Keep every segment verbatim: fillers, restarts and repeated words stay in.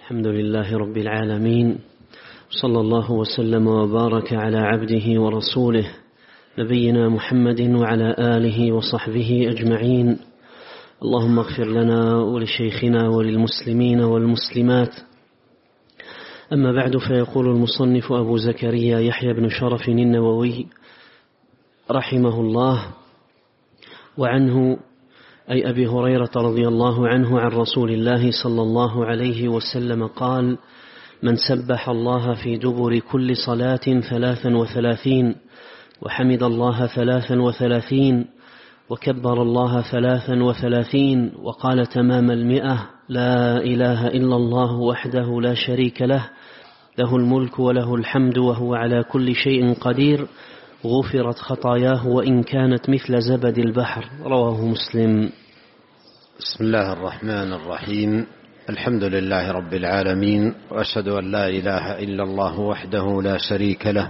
الحمد لله رب العالمين، صلى الله وسلم وبارك على عبده ورسوله نبينا محمد وعلى آله وصحبه أجمعين. اللهم اغفر لنا ولشيخنا وللمسلمين والمسلمات. أما بعد، فيقول المصنف أبو زكريا يحيى بن شرف النووي رحمه الله: وعنه أي أبي هريرة رضي الله عنه عن رسول الله صلى الله عليه وسلم قال: من سبح الله في دبر كل صلاة ثلاثا وثلاثين وحمد الله ثلاثا وثلاثين وكبر الله ثلاثا وثلاثين وقال تمام المئة: لا إله إلا الله وحده لا شريك له، له الملك وله الحمد وهو على كل شيء قدير، غفرت خطاياه وإن كانت مثل زبد البحر. رواه مسلم. بسم الله الرحمن الرحيم. الحمد لله رب العالمين، وأشهد أن لا إله إلا الله وحده لا شريك له،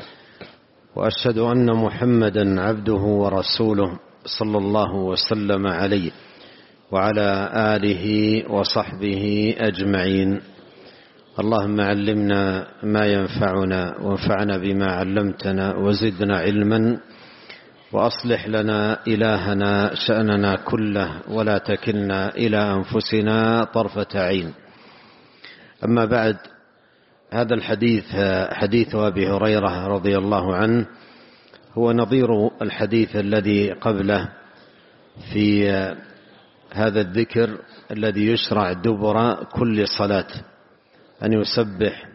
وأشهد أن محمدا عبده ورسوله صلى الله وسلم عليه وعلى آله وصحبه أجمعين. اللهم علمنا ما ينفعنا وانفعنا بما علمتنا وزدنا علما، وأصلح لنا إلهنا شأننا كله ولا تكلنا إلى أنفسنا طرفة عين. أما بعد، هذا الحديث حديث أبي هريرة رضي الله عنه هو نظير الحديث الذي قبله في هذا الذكر الذي يشرع دبر كل صلاة، أن يسبح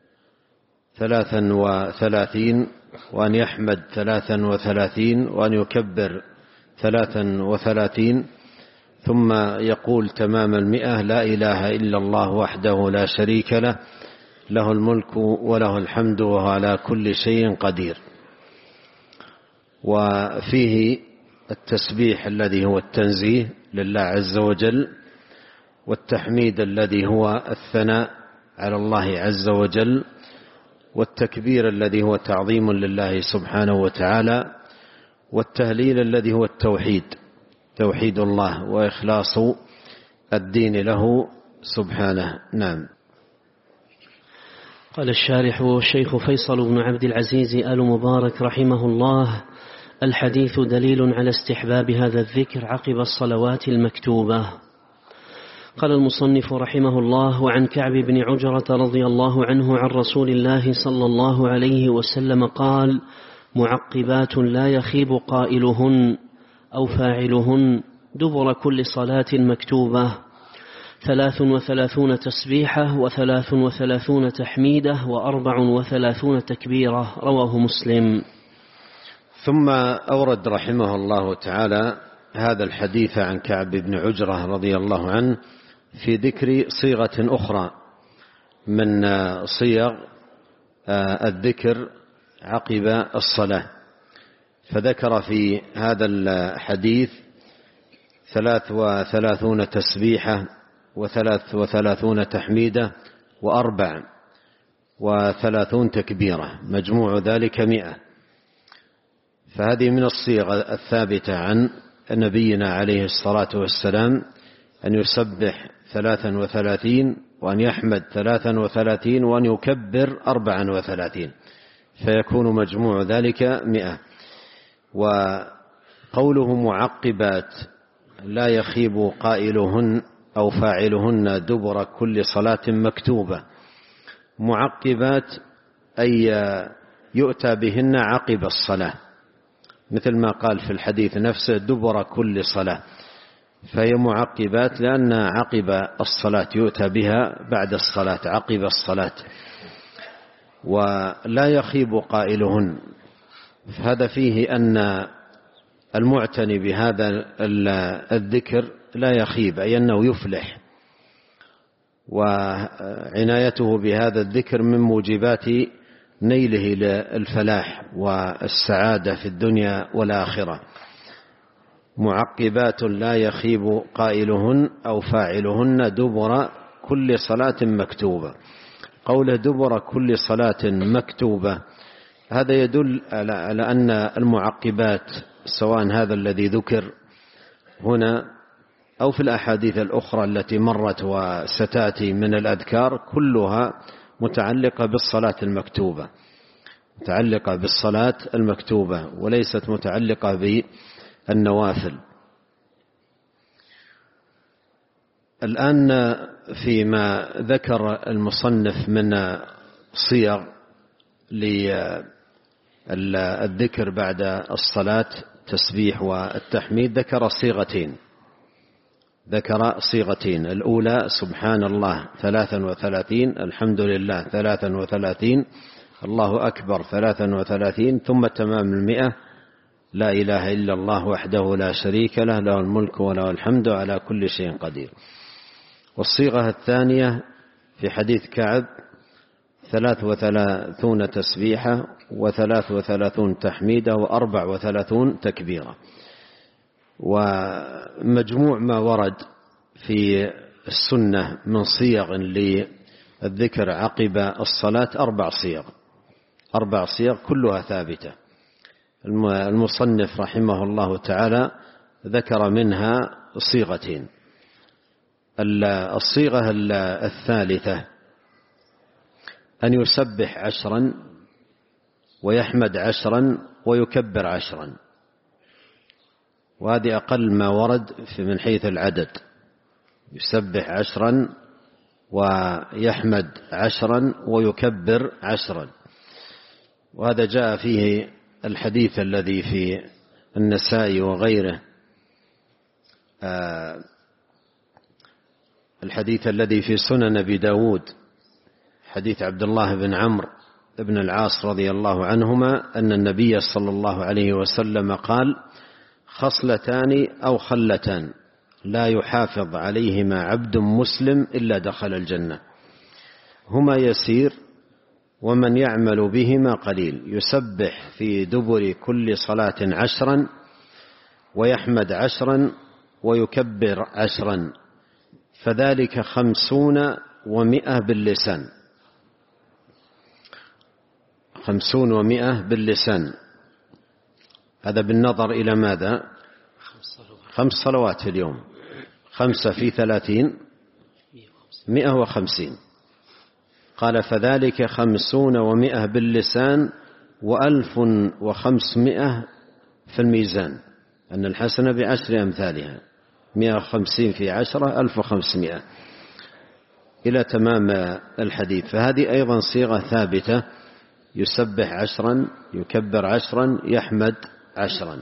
ثلاثا وثلاثين، وأن يحمد ثلاثا وثلاثين، وأن يكبر ثلاثا وثلاثين، ثم يقول تمام المئة: لا إله إلا الله وحده لا شريك له، له الملك وله الحمد وهو على كل شيء قدير. وفيه التسبيح الذي هو التنزيه لله عز وجل، والتحميد الذي هو الثناء على الله عز وجل، والتكبير الذي هو تعظيم لله سبحانه وتعالى، والتهليل الذي هو التوحيد، توحيد الله وإخلاص الدين له سبحانه. نعم. قال الشارح والشيخ فيصل بن عبد العزيز آل مبارك رحمه الله: الحديث دليل على استحباب هذا الذكر عقب الصلوات المكتوبة. قال المصنف رحمه الله: وعن كعب بن عجرة رضي الله عنه عن رسول الله صلى الله عليه وسلم قال: معقبات لا يخيب قائلهن أو فاعلهن دبر كل صلاة مكتوبة، ثلاث وثلاثون تسبيحة وثلاث وثلاثون تحميدة وأربع وثلاثون تكبيرة. رواه مسلم. ثم أورد رحمه الله تعالى هذا الحديث عن كعب بن عجرة رضي الله عنه في ذكر صيغة أخرى من صيغ الذكر عقب الصلاة، فذكر في هذا الحديث ثلاث وثلاثون تسبيحة وثلاث وثلاثون تحميدة وأربع وثلاثون تكبيرة، مجموع ذلك مئة. فهذه من الصيغ الثابتة عن نبينا عليه الصلاة والسلام، أن يسبح ثلاثا وثلاثين، وأن يحمد ثلاثا وثلاثين، وأن يكبر أربعا وثلاثين، فيكون مجموع ذلك مئة. وقوله معقبات لا يخيب قائلهن أو فاعلهن دبر كل صلاة مكتوبة، معقبات أي يؤتى بهن عقب الصلاة، مثل ما قال في الحديث نفسه دبر كل صلاة، فهي معقبات لأن عقب الصلاة يؤتى بها بعد الصلاة، عقب الصلاة. ولا يخيب قائلهن، هذا فيه أن المعتني بهذا الذكر لا يخيب، أي أنه يفلح، وعنايته بهذا الذكر من موجبات نيله للفلاح والسعادة في الدنيا والآخرة. معقبات لا يخيب قائلهن أو فاعلهن دبر كل صلاة مكتوبة. قول دبر كل صلاة مكتوبة هذا يدل على أن المعقبات، سواء هذا الذي ذكر هنا أو في الأحاديث الأخرى التي مرت وستأتي من الأذكار كلها متعلقة بالصلاة المكتوبة متعلقة بالصلاة المكتوبة وليست متعلقة بالنوافل. الآن فيما ذكر المصنف من صيغ للذكر بعد الصلاة التسبيح والتحميد ذكر صيغتين ذكر صيغتين الأولى سبحان الله ثلاثا وثلاثين، الحمد لله ثلاثا وثلاثين، الله أكبر ثلاثا وثلاثين، ثم تمام المئة لا إله إلا الله وحده لا شريك له له الملك وله الحمد على كل شيء قدير. والصيغة الثانية في حديث كعب ثلاث وثلاثون تسبيحة وثلاث وثلاثون تحميدة وأربع وثلاثون تكبيرة. ومجموع ما ورد في السنة من صيغ للذكر عقب الصلاة أربع صيغ أربع صيغ كلها ثابتة. المصنف رحمه الله تعالى ذكر منها صيغتين. الصيغة الثالثة أن يسبح عشرا ويحمد عشرا ويكبر عشرا، وهذه أقل ما ورد من حيث العدد، يسبح عشرا ويحمد عشرا ويكبر عشرا. وهذا جاء فيه الحديث الذي في النسائي وغيره، الحديث الذي في سنن أبي داود حديث عبد الله بن عمرو بن العاص رضي الله عنهما أن النبي صلى الله عليه وسلم قال: خصلتان أو خلتان لا يحافظ عليهما عبد مسلم إلا دخل الجنة، هما يسير ومن يعمل بهما قليل، يسبح في دبر كل صلاة عشرا ويحمد عشرا ويكبر عشرا، فذلك خمسون ومئة باللسان خمسون ومئة باللسان. هذا بالنظر إلى ماذا؟ خمس صلوات في اليوم، خمسة في ثلاثين مئة وخمسين. قال: فذلك خمسون ومئة باللسان وألف وخمسمائة في الميزان، أن الحسنة بعشر أمثالها، مئة وخمسين في عشرة ألف وخمسمائة إلى تمام الحديث. فهذه أيضا صيغة ثابتة، يسبح عشرا يكبر عشرا يحمد عشرا.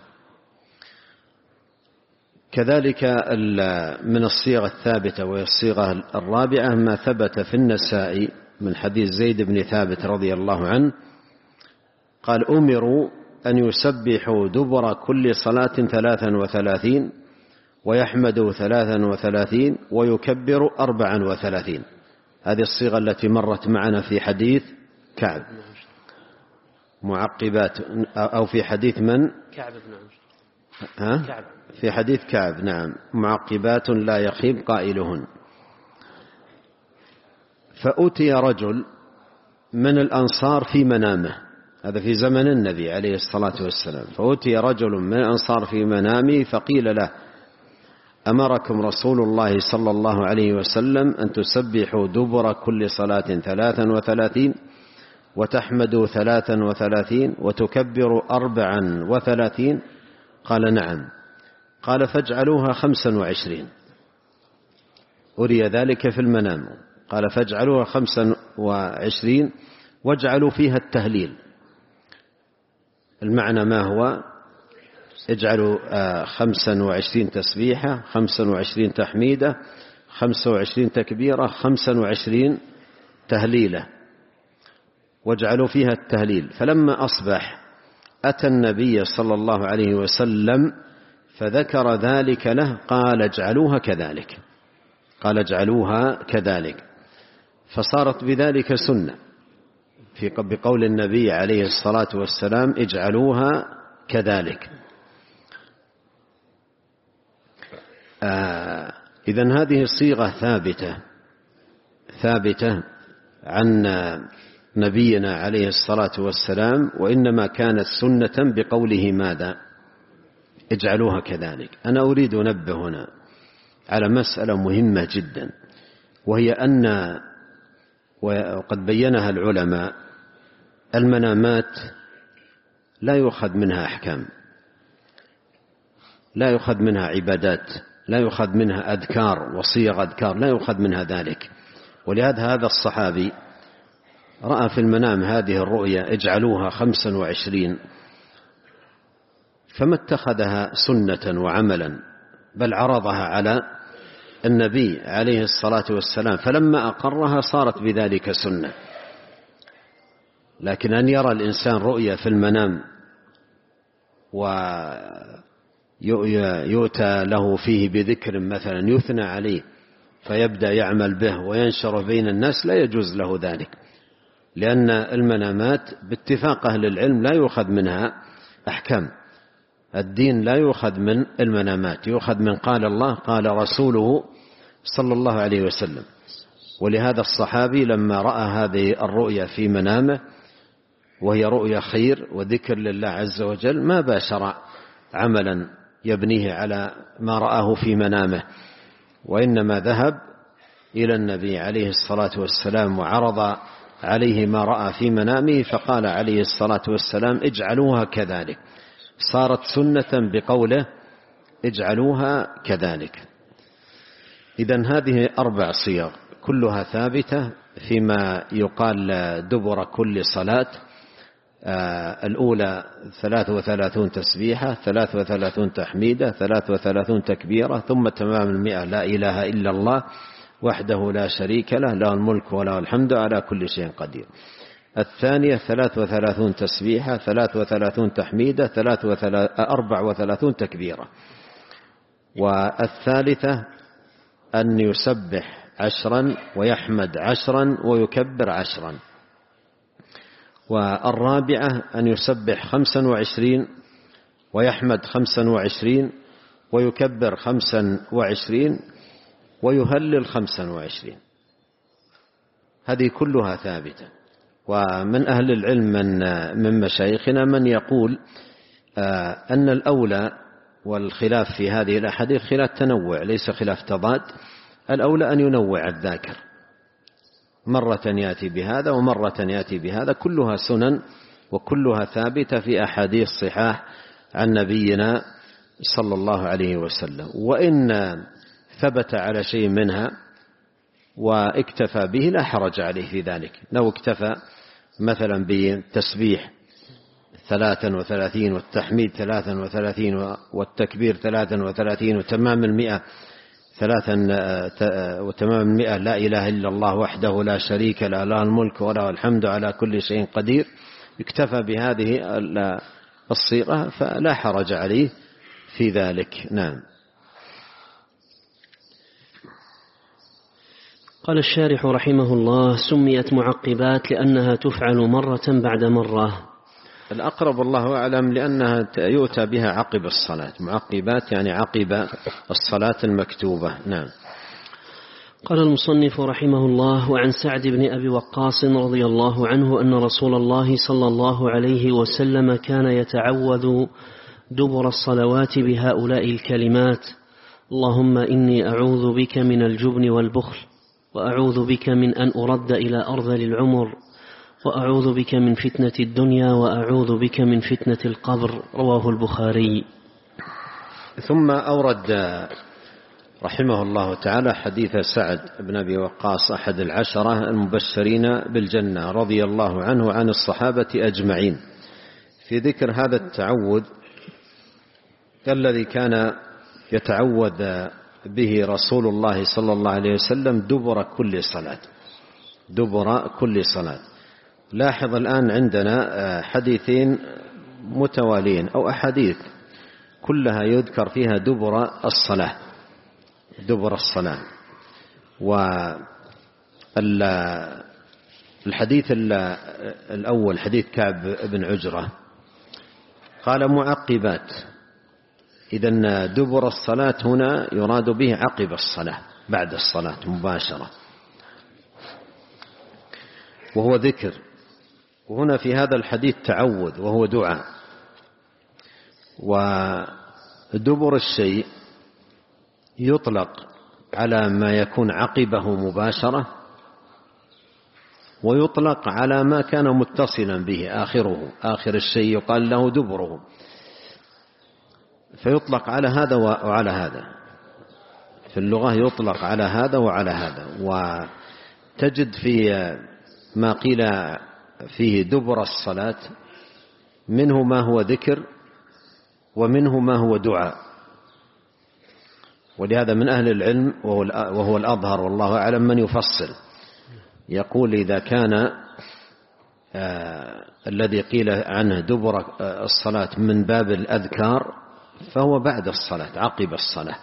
كذلك من الصيغة الثابتة وهي الصيغة الرابعة ما ثبت في النسائي من حديث زيد بن ثابت رضي الله عنه قال: أمروا أن يسبحوا دبر كل صلاة ثلاثا وثلاثين ويحمدوا ثلاثا وثلاثين ويكبروا أربعا وثلاثين. هذه الصيغة التي مرت معنا في حديث كعب، معقبات، أو في حديث من؟ كعب بن عمرو. ها؟ كعب. في حديث كعب، نعم، معقبات لا يخيب قائلهن. فأتي رجل من الأنصار في منامه، هذا في زمن النبي عليه الصلاة والسلام، فأتي رجل من الأنصار في منامه فقيل له: أمركم رسول الله صلى الله عليه وسلم أن تسبحوا دبر كل صلاة ثلاثا وثلاثين وتحمدوا ثلاثا وثلاثين وتكبروا أربعا وثلاثين. قال: نعم. قال: فاجعلوها خمسا وعشرين. أري ذلك في المنام. قال: فاجعلوها خمسا وعشرين واجعلوا فيها التهليل. المعنى ما هو؟ اجعلوا خمسا وعشرين تسبيحة، خمسا وعشرين تحميدة، خمسا وعشرين تكبيرة، خمسا وعشرين تهليلة، واجعلوا فيها التهليل. فلما أصبح أتى النبي صلى الله عليه وسلم فذكر ذلك له، قال: اجعلوها كذلك قال اجعلوها كذلك فصارت بذلك سنة في بقول النبي عليه الصلاة والسلام: اجعلوها كذلك. آه إذن هذه الصيغة ثابتة ثابتة عن نبينا عليه الصلاة والسلام، وإنما كانت سنة بقوله ماذا؟ اجعلوها كذلك. أنا أريد أنبه هنا على مسألة مهمة جدا، وهي أن، وقد بينها العلماء، المنامات لا يؤخذ منها أحكام، لا يؤخذ منها عبادات، لا يؤخذ منها أذكار وصيغ أذكار، لا يؤخذ منها ذلك. ولهذا هذا الصحابي رأى في المنام هذه الرؤيا اجعلوها خمسا وعشرين، فما اتخذها سنة وعملا، بل عرضها على النبي عليه الصلاة والسلام، فلما أقرها صارت بذلك سنة. لكن أن يرى الإنسان رؤيا في المنام ويؤتى له فيه بذكر مثلا يثنى عليه فيبدأ يعمل به وينشر بين الناس، لا يجوز له ذلك، لأن المنامات باتفاق أهل العلم لا يؤخذ منها أحكام. الدين لا يؤخذ من المنامات، يؤخذ من قال الله قال رسوله صلى الله عليه وسلم. ولهذا الصحابي لما رأى هذه الرؤيا في منامه وهي رؤيا خير وذكر لله عز وجل، ما باشر عملا يبنيه على ما رآه في منامه، وإنما ذهب إلى النبي عليه الصلاة والسلام وعرض عليه ما رأى في منامه، فقال عليه الصلاة والسلام اجعلوها كذلك، صارت سنة بقوله اجعلوها كذلك. إذن هذه أربع صيغ كلها ثابتة فيما يقال دبر كل صلاة. آه الأولى ثلاث وثلاثون تسبيحة، ثلاث وثلاثون تحميدة، ثلاث وثلاثون تكبيرة، ثم تمام المئة لا إله إلا الله وحده لا شريك له له الملك وله الحمد على كل شيء قدير. الثانية ثلاث وثلاثون تسبيحة، ثلاث وثلاثون تحميدة، ثلاث وثلاث أربع وثلاثون تكبيرة. والثالثة أن يسبح عشرا ويحمد عشرا ويكبر عشرا. والرابعة أن يسبح خمسا وعشرين ويحمد خمسا وعشرين ويكبر خمسا وعشرين ويهلل خمسا وعشرين. هذه كلها ثابتة. ومن أهل العلم من, من مشايخنا من يقول آه أن الأولى، والخلاف في هذه الأحاديث خلاف تنوع ليس خلاف تضاد، الأولى أن ينوع الذاكر، مرة يأتي بهذا ومرة يأتي بهذا، كلها سنن وكلها ثابتة في أحاديث صحاح عن نبينا صلى الله عليه وسلم. وإن ثبت على شيء منها واكتفى به لا حرج عليه في ذلك، لو اكتفى مثلا بالتسبيح ثلاثا وثلاثين والتحميد ثلاثا وثلاثين والتكبير ثلاثا وثلاثين وتمام المئة ثلاثا وتمام المئة لا إله إلا الله وحده لا شريك له له الملك وله الحمد على كل شيء قدير، اكتفى بهذه الصيغة فلا حرج عليه في ذلك. نعم. قال الشارح رحمه الله: سميت معقبات لأنها تفعل مرة بعد مرة. الأقرب الله أعلم لأنها يؤتى بها عقب الصلاة، معقبات يعني عقب الصلاة المكتوبة. نعم. قال المصنف رحمه الله: وعن سعد بن أبي وقاص رضي الله عنه أن رسول الله صلى الله عليه وسلم كان يتعوذ دبر الصلوات بهؤلاء الكلمات: اللهم إني أعوذ بك من الجبن والبخل، وأعوذ بك من أن أرد إلى أرذل العمر، وأعوذ بك من فتنة الدنيا، وأعوذ بك من فتنة القبر. رواه البخاري. ثم أورد رحمه الله تعالى حديث سعد بن أبي وقاص أحد العشرة المبشرين بالجنة رضي الله عنه وعن الصحابة أجمعين، في ذكر هذا التعوذ الذي كان يتعوذ به رسول الله صلى الله عليه وسلم دبر كل صلاة، دبر كل صلاة. لاحظ الآن عندنا حديثين متوالين أو أحاديث كلها يذكر فيها دبر الصلاة، دبر الصلاة. والحديث الأول حديث كعب بن عجرة قال معقبات، إذن دبر الصلاة هنا يراد به عقب الصلاة بعد الصلاة مباشرة، وهو ذكر. وهنا في هذا الحديث تعوذ وهو دعاء. ودبر الشيء يطلق على ما يكون عقبه مباشرة، ويطلق على ما كان متصلا به آخره، آخر الشيء يقال له دبره، فيطلق على هذا وعلى هذا. في اللغة يطلق على هذا وعلى هذا. وتجد في ما قيل فيه دبر الصلاة منه ما هو ذكر ومنه ما هو دعاء. ولهذا من أهل العلم وهو الأظهر والله أعلم من يفصل، يقول إذا كان آه الذي قيل عنه دبر الصلاة من باب الأذكار فهو بعد الصلاة عقب الصلاة.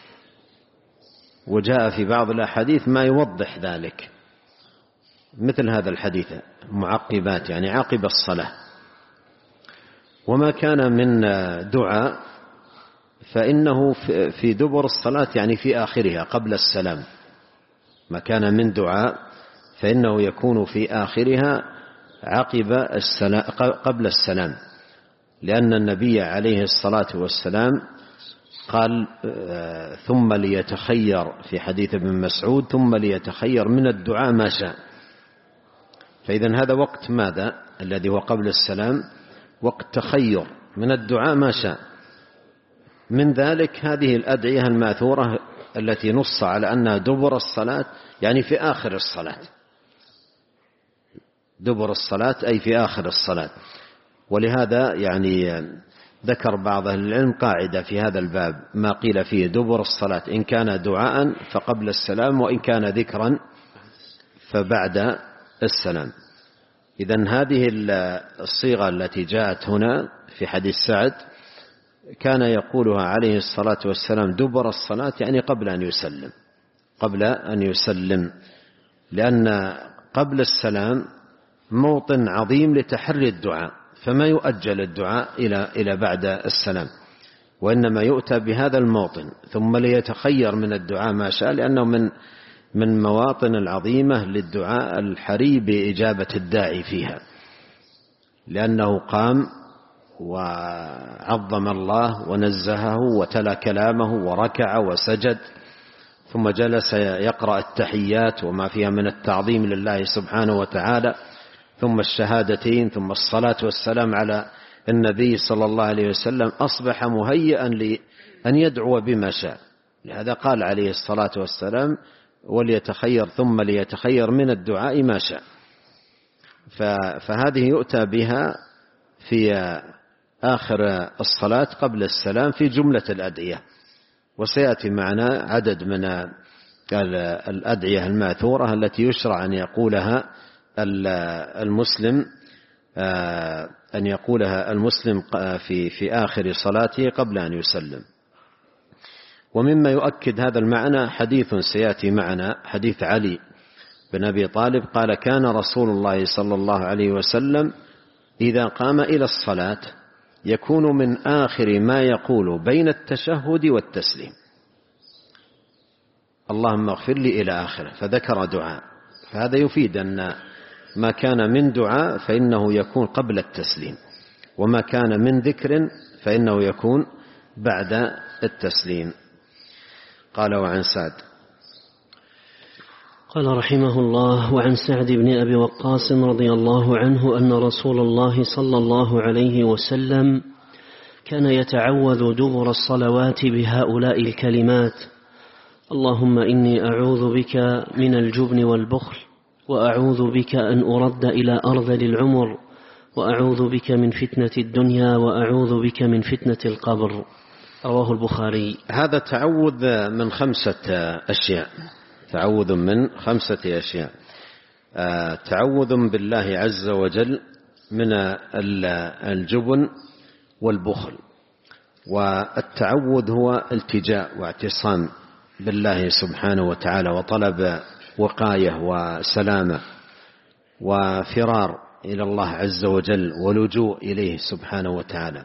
وجاء في بعض الأحاديث ما يوضح ذلك، مثل هذا الحديث معقبات يعني عقب الصلاة. وما كان من دعاء فإنه في دبر الصلاة يعني في آخرها قبل السلام. ما كان من دعاء فإنه يكون في آخرها عقب السلام قبل السلام، لأن النبي عليه الصلاة والسلام قال ثم ليتخير في حديث ابن مسعود ثم ليتخير من الدعاء ما شاء. فإذن هذا وقت ماذا الذي هو قبل السلام؟ وقت تخير من الدعاء ما شاء. من ذلك هذه الأدعية الماثورة التي نص على أنها دبر الصلاة يعني في آخر الصلاة، دبر الصلاة أي في آخر الصلاة. ولهذا يعني ذكر بعض أهل العلم قاعدة في هذا الباب: ما قيل فيه دبر الصلاة إن كان دعاء فقبل السلام، وإن كان ذكرا فبعد السلام. إذن هذه الصيغة التي جاءت هنا في حديث سعد كان يقولها عليه الصلاة والسلام دبر الصلاة يعني قبل أن يسلم، قبل أن يسلم، لأن قبل السلام موطن عظيم لتحري الدعاء، فما يؤجل الدعاء إلى إلى بعد السلام، وإنما يؤتى بهذا الموطن ثم ليتخير من الدعاء ما شاء، لأنه من من مواطن العظيمة للدعاء الحري بإجابة الداعي فيها، لأنه قام وعظم الله ونزهه وتلا كلامه وركع وسجد، ثم جلس يقرأ التحيات وما فيها من التعظيم لله سبحانه وتعالى، ثم الشهادتين، ثم الصلاة والسلام على النبي صلى الله عليه وسلم. أصبح مهيئا لأن يدعو بما شاء. لهذا قال عليه الصلاة والسلام: وليتخير ثم ليتخير من الدعاء ما شاء. فهذه يؤتى بها في آخر الصلاة قبل السلام في جملة الأدعية، وسيأتي معنا عدد من الأدعية الماثورة التي يشرع أن يقولها المسلم أن يقولها المسلم في في آخر صلاته قبل أن يسلم. ومما يؤكد هذا المعنى حديث سيأتي معنا، حديث علي بن أبي طالب قال: كان رسول الله صلى الله عليه وسلم إذا قام إلى الصلاة يكون من آخر ما يقول بين التشهد والتسليم اللهم اغفر لي إلى آخره، فذكر دعاء. فهذا يفيد أن ما كان من دعاء فإنه يكون قبل التسليم، وما كان من ذكر فإنه يكون بعد التسليم. قال: وعن سعد قال رحمه الله: وعن سعد بن أبي وقاص رضي الله عنه أن رسول الله صلى الله عليه وسلم كان يتعوذ دبر الصلوات بهؤلاء الكلمات: اللهم إني أعوذ بك من الجبن والبخل، وأعوذ بك أن أرد إلى أرذل العمر، وأعوذ بك من فتنة الدنيا، وأعوذ بك من فتنة القبر. رواه البخاري. هذا تعوذ من خمسة أشياء، تعوذ من خمسة أشياء. تعوذ بالله عز وجل من الجبن والبخل. والتعوذ هو التجاء واعتصام بالله سبحانه وتعالى، وطلب وقاية وسلامة وفرار إلى الله عز وجل ولجوء إليه سبحانه وتعالى.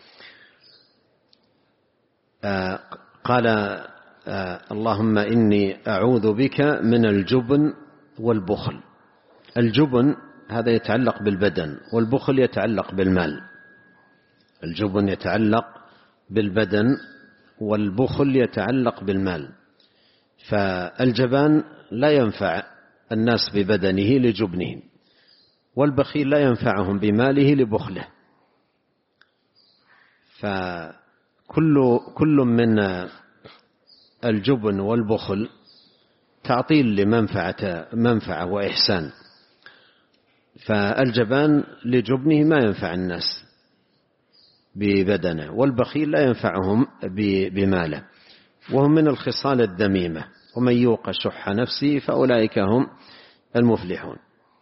قال: اللهم إني أعوذ بك من الجبن والبخل. الجبن هذا يتعلق بالبدن، والبخل يتعلق بالمال. الجبن يتعلق بالبدن، والبخل يتعلق بالمال. فالجبان لا ينفع الناس ببدنه لجبنهم، والبخيل لا ينفعهم بماله لبخله. فكل كل من الجبن والبخل تعطيل لمنفعة منفعة وإحسان. فالجبان لجبنه ما ينفع الناس ببدنه، والبخيل لا ينفعهم بماله، وهم من الخصال الذميمة. ومن يوق شح نفسه فأولئك هم المفلحون.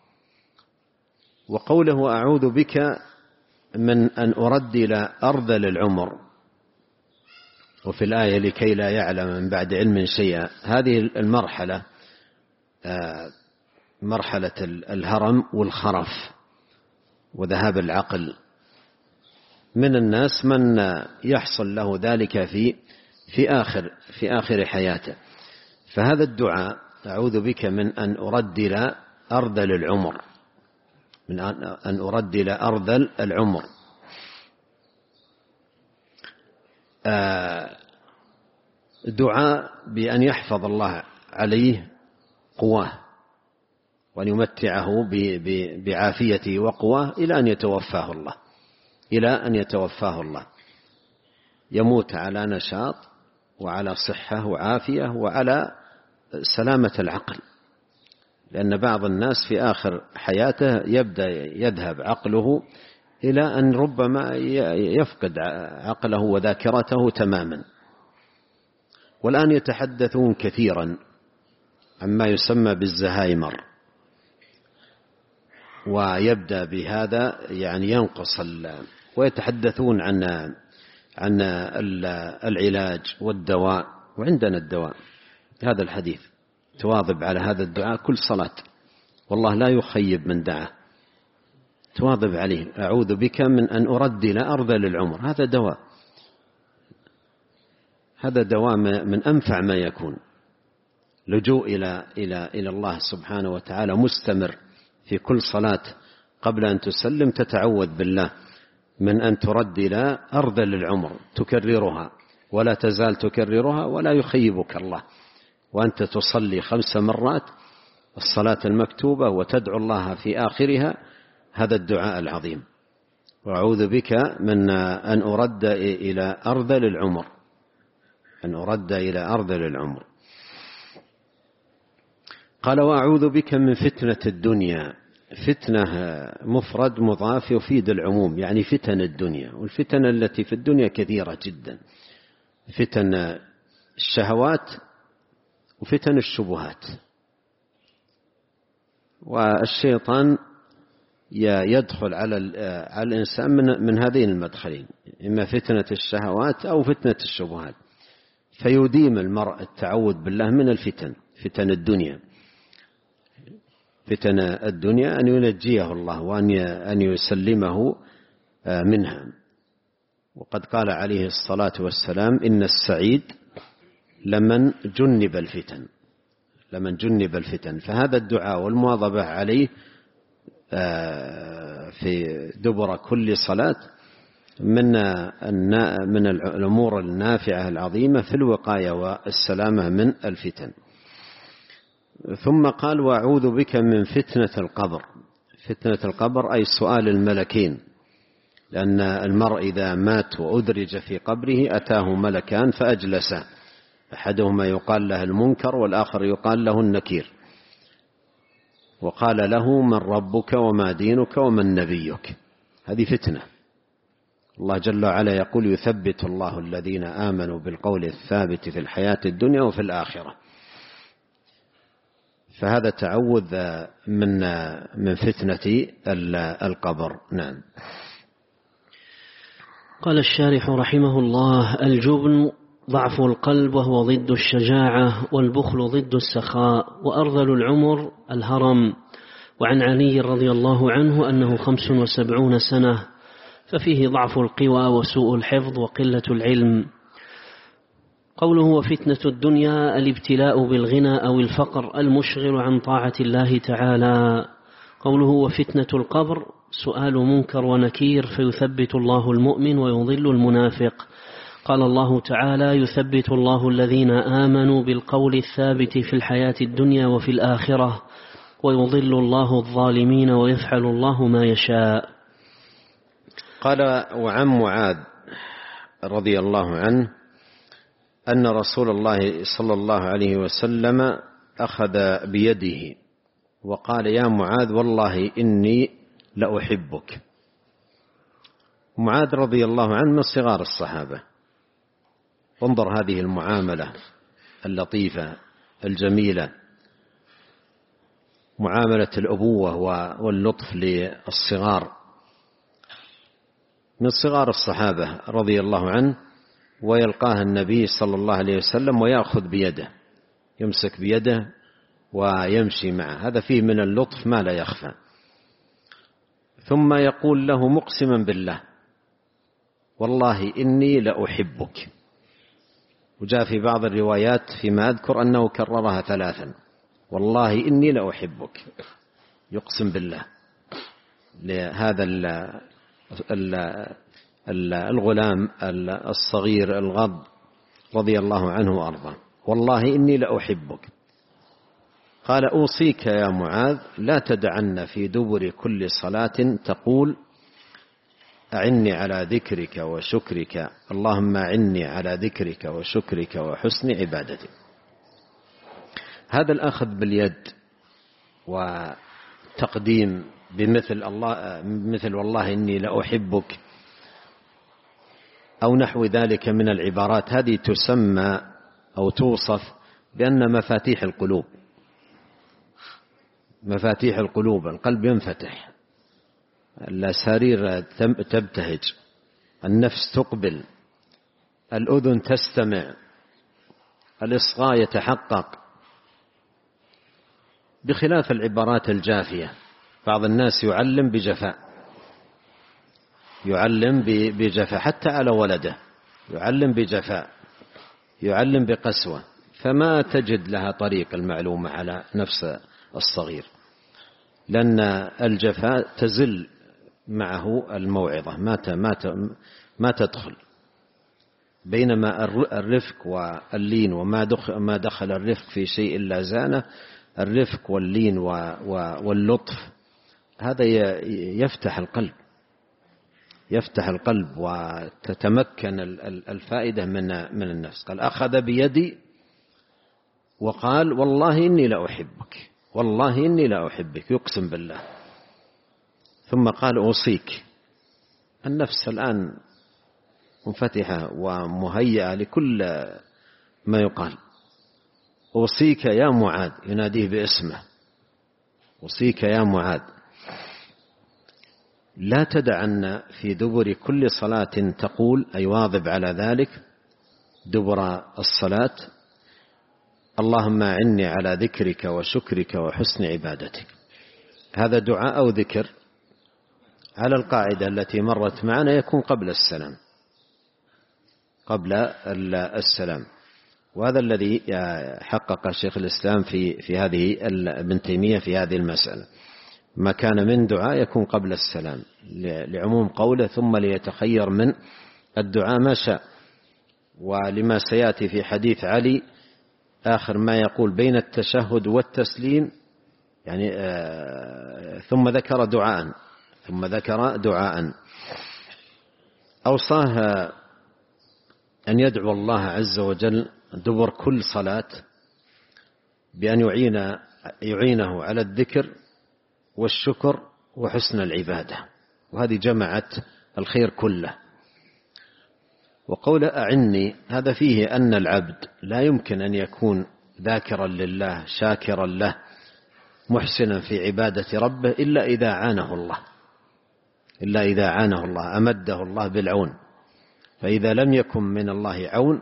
وقوله أعوذ بك من أن أردل أرذل العمر، وفي الآية لكي لا يعلم من بعد علم شيئا، هذه المرحلة مرحلة الهرم والخرف وذهاب العقل. من الناس من يحصل له ذلك في في آخر في آخر حياته. فهذا الدعاء أعوذ بك من أن أردل أرذل العمر، من أن أردل أرذل العمر، دعاء بأن يحفظ الله عليه قواه وأن يمتعه بعافيته وقواه إلى أن يتوفاه الله إلى أن يتوفاه الله يموت على نشاط وعلى صحة وعافية وعلى سلامة العقل. لأن بعض الناس في آخر حياته يبدأ يذهب عقله إلى أن ربما يفقد عقله وذاكرته تماما. والآن يتحدثون كثيرا عما يسمى بالزهايمر، ويبدأ بهذا يعني ينقص، ويتحدثون عن عن العلاج والدواء. وعندنا الدواء، هذا الحديث تواظب على هذا الدعاء كل صلاة، والله لا يخيب من دعاه، تواظب عليه. أعوذ بك من أن أردل أرذل العمر، هذا دواء، هذا دواء من أنفع ما يكون. لجوء إلى إلى إلى الله سبحانه وتعالى مستمر في كل صلاة، قبل أن تسلم تتعوذ بالله من أن تردل أرذل العمر، تكررها ولا تزال تكررها ولا يخيبك الله، وأنت تصلي خمس مرات الصلاة المكتوبة وتدعو الله في آخرها هذا الدعاء العظيم. وأعوذ بك من أن أرد إلى أرذل العمر، أن أرد إلى أرذل العمر. قال وأعوذ بك من فتنة الدنيا. فتنة مفرد مضاف يفيد العموم، يعني فتن الدنيا، والفتن التي في الدنيا كثيرة جدا، فتن الشهوات وفتن الشبهات. والشيطان يدخل على على الإنسان من من هذين المدخلين، إما فتنة الشهوات أو فتنة الشبهات، فيديم المرء التعوذ بالله من الفتن، فتن الدنيا. فتن الدنيا أن ينجيه الله وأن أن يسلمه منها. وقد قال عليه الصلاة والسلام إن السعيد لمن جنب الفتن، لمن جنب الفتن. فهذا الدعاء والمواظبة عليه في دبر كل صلاة من من الأمور النافعة العظيمة في الوقاية والسلامة من الفتن. ثم قال وأعوذ بك من فتنة القبر. فتنة القبر أي سؤال الملكين، لأن المرء إذا مات وأدرج في قبره أتاه ملكان فأجلسه، أحدهما يقال له المنكر والآخر يقال له النكير، وقال له من ربك وما دينك ومن نبيك. هذه فتنة. الله جل وعلا يقول يثبت الله الذين آمنوا بالقول الثابت في الحياة الدنيا وفي الآخرة. فهذا تعوذ من من فتنة القبر. نعم. قال الشارح رحمه الله الجبن ضعف القلب وهو ضد الشجاعة، والبخل ضد السخاء، وأرذل العمر الهرم. وعن علي رضي الله عنه أنه خمس وسبعون سنة، ففيه ضعف القوى وسوء الحفظ وقلة العلم. قوله وفتنة الدنيا الابتلاء بالغنى أو الفقر المشغل عن طاعة الله تعالى. قوله وفتنة القبر سؤال منكر ونكير فيثبت الله المؤمن ويضل المنافق. قال الله تعالى: يثبت الله الذين آمنوا بالقول الثابت في الحياة الدنيا وفي الآخرة ويضل الله الظالمين ويفعل الله ما يشاء. قال: وعن معاذ رضي الله عنه أن رسول الله صلى الله عليه وسلم أخذ بيده وقال: يا معاذ والله إني لأحبك. معاذ رضي الله عنه من صغار الصحابة. انظر هذه المعاملة اللطيفة الجميلة، معاملة الأبوة واللطف للصغار، من صغار الصحابة رضي الله عنه، ويلقاه النبي صلى الله عليه وسلم ويأخذ بيده، يمسك بيده ويمشي معه، هذا فيه من اللطف ما لا يخفى. ثم يقول له مقسما بالله: والله إني لأحبك. وجاء في بعض الروايات فيما أذكر أنه كررها ثلاثا: والله إني لأحبك، يقسم بالله لهذا الغلام الصغير الغض رضي الله عنه وأرضاه: والله إني لأحبك. قال: أوصيك يا معاذ لا تدعن في دبر كل صلاة تقول: أعني على ذكرك وشكرك، اللهم أعني على ذكرك وشكرك وحسن عبادتك. هذا الأخذ باليد وتقديم بمثل الله مثل والله إني لأحبك أو نحو ذلك من العبارات، هذه تسمى أو توصف بأن مفاتيح القلوب، مفاتيح القلوب، القلب ينفتح، الأسارير تبتهج، النفس تقبل، الأذن تستمع، الإصغاء يتحقق، بخلاف العبارات الجافية. بعض الناس يعلم بجفاء، يعلم بجفاء حتى على ولده، يعلم بجفاء، يعلم بقسوة، فما تجد لها طريق المعلومة على نفس الصغير، لأن الجفاء تزل معه الموعظة، ما ما تدخل. بينما الرفق واللين، وما دخل ما دخل الرفق في شيء إلا زانه، الرفق واللين واللطف هذا يفتح القلب، يفتح القلب وتتمكن الفائدة من من النفس. قال: أخذ بيدي وقال: والله إني لأحبك، والله إني لأحبك، يقسم بالله. ثم قال: أوصيك. النفس الآن منفتحة ومهيئة لكل ما يقال. أوصيك يا معاذ، يناديه باسمه: أوصيك يا معاذ لا تدعن في دبر كل صلاة تقول، أي واظب على ذلك دبر الصلاة: اللهم أعني على ذكرك وشكرك وحسن عبادتك. هذا دعاء أو ذكر على القاعدة التي مرت معنا يكون قبل السلام، قبل السلام. وهذا الذي حقق شيخ الإسلام في في هذه ابن تيمية في هذه المسألة، ما كان من دعاء يكون قبل السلام، لعموم قوله: ثم ليتخير من الدعاء ما شاء. ولما سيأتي في حديث علي آخر ما يقول بين التشهد والتسليم، يعني آه ثم ذكر دعاء ثم ذكر دعاء أوصاه أن يدعو الله عز وجل دبر كل صلاة بأن يعين يعينه على الذكر والشكر وحسن العبادة، وهذه جمعت الخير كله. وقول أعني هذا فيه أن العبد لا يمكن أن يكون ذاكرا لله شاكرا له محسنا في عبادة ربه إلا إذا عانه الله، إلا إذا عانه الله أمده الله بالعون. فإذا لم يكن من الله عون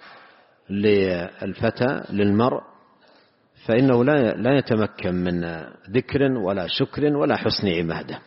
للفتى للمرء فإنه لا لا يتمكن من ذكر ولا شكر ولا حسن عبادة.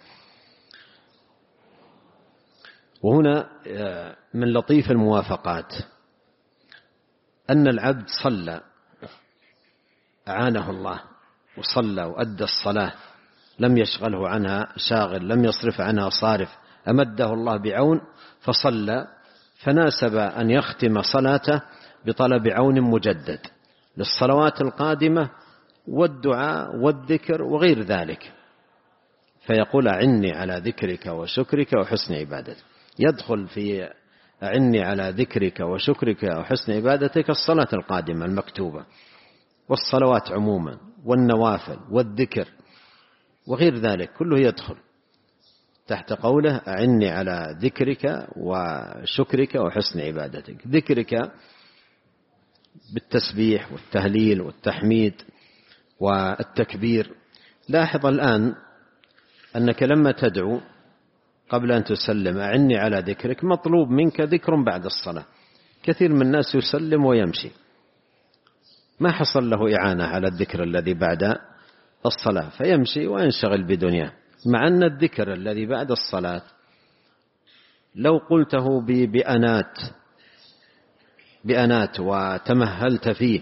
وهنا من لطيف الموافقات أن العبد صلى أعانه الله وصلى وأدى الصلاة، لم يشغله عنها شاغل، لم يصرف عنها صارف، أمده الله بعون فصلى فناسب أن يختم صلاته بطلب عون مجدد للصلوات القادمة والدعاء والذكر وغير ذلك، فيقول أعني على ذكرك وشكرك وحسن عبادتك. يدخل في أعني على ذكرك وشكرك وحسن عبادتك الصلاة القادمة المكتوبة والصلوات عموما والنوافل والذكر وغير ذلك كله يدخل تحت قوله أعني على ذكرك وشكرك وحسن عبادتك. ذكرك بالتسبيح والتهليل والتحميد والتكبير. لاحظ الآن أنك لما تدعو قبل أن تسلم أعني على ذكرك مطلوب منك ذكر بعد الصلاة. كثير من الناس يسلم ويمشي ما حصل له إعانة على الذكر الذي بعد الصلاة فيمشي وينشغل بدنياه، مع أن الذكر الذي بعد الصلاة لو قلته بأنات بأنات وتمهلت فيه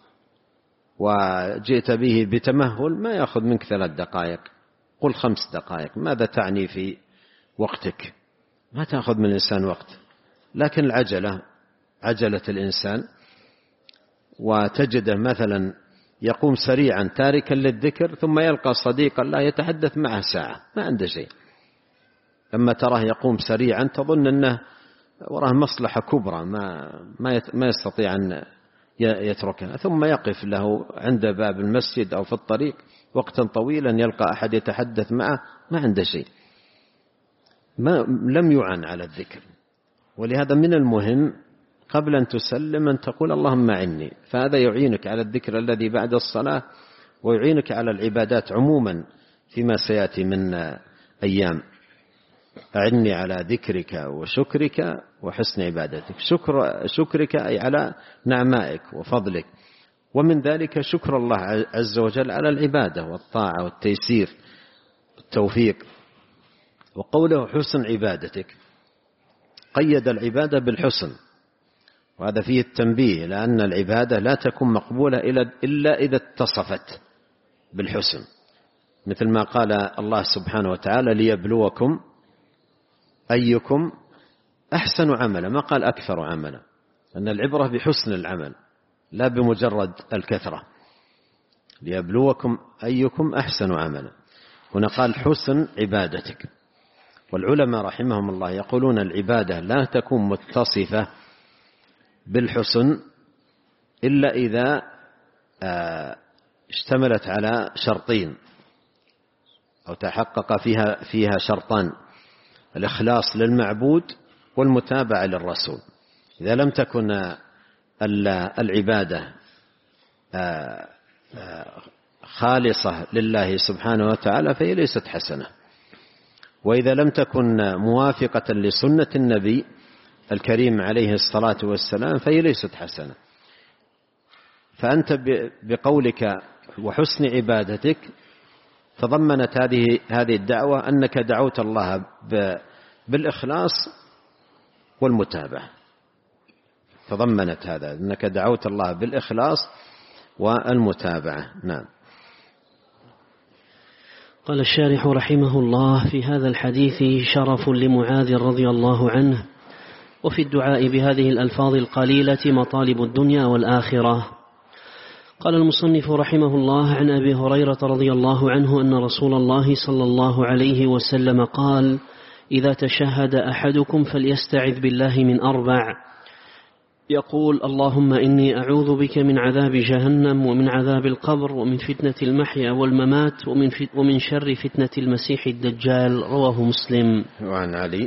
وجئت به بتمهل ما يأخذ منك ثلاث دقائق، قل خمس دقائق. ماذا تعني في وقتك؟ ما تأخذ من الإنسان وقت، لكن العجلة عجلة الإنسان وتجده مثلا يقوم سريعا تاركا للذكر ثم يلقى صديقا لا يتحدث معه ساعة ما عنده شيء. لما تراه يقوم سريعا تظن أنه وراه مصلحة كبرى ما ما يستطيع أن يتركها، ثم يقف له عند باب المسجد أو في الطريق وقتا طويلا يلقى أحد يتحدث معه ما عنده شيء، ما لم يعن على الذكر. ولهذا من المهم قبل أن تسلم أن تقول اللهم أعني، فهذا يعينك على الذكر الذي بعد الصلاة ويعينك على العبادات عموما فيما سيأتي من أيام. أعني على ذكرك وشكرك وحسن عبادتك. شكر شكرك أي على نعمائك وفضلك، ومن ذلك شكر الله عز وجل على العبادة والطاعة والتيسير والتوفيق. وقوله حسن عبادتك قيد العبادة بالحسن، وهذا فيه التنبيه لأن العبادة لا تكون مقبولة إلا إذا اتصفت بالحسن، مثل ما قال الله سبحانه وتعالى ليبلوكم أيكم أحسن عملا، ما قال أكثر عملا، أن العبرة بحسن العمل لا بمجرد الكثرة. ليبلوكم أيكم أحسن عملا، هنا قال حسن عبادتك. والعلماء رحمهم الله يقولون العبادة لا تكون متصفة بالحسن إلا إذا اشتملت على شرطين أو تحقق فيها فيها شرطان: الإخلاص للمعبود والمتابعة للرسول. إذا لم تكن العبادة خالصة لله سبحانه وتعالى فهي ليست حسنة، وإذا لم تكن موافقة لسنة النبي الكريم عليه الصلاة والسلام فهي ليست حسنة. فأنت بقولك وحسن عبادتك تضمنت هذه هذه الدعوة أنك دعوت الله بالإخلاص والمتابعة، تضمنت هذا أنك دعوت الله بالإخلاص والمتابعة. نعم. قال الشارح رحمه الله: في هذا الحديث شرف لمعاذ رضي الله عنه، وفي الدعاء بهذه الألفاظ القليلة مطالب الدنيا والآخرة. قال المصنف رحمه الله: عن أبي هريرة رضي الله عنه أن رسول الله صلى الله عليه وسلم قال: إذا تشهد أحدكم فليستعذ بالله من أربع، يقول: اللهم إني أعوذ بك من عذاب جهنم ومن عذاب القبر ومن فتنة المحيا والممات ومن, ومن شر فتنة المسيح الدجال. رواه مسلم. وعن علي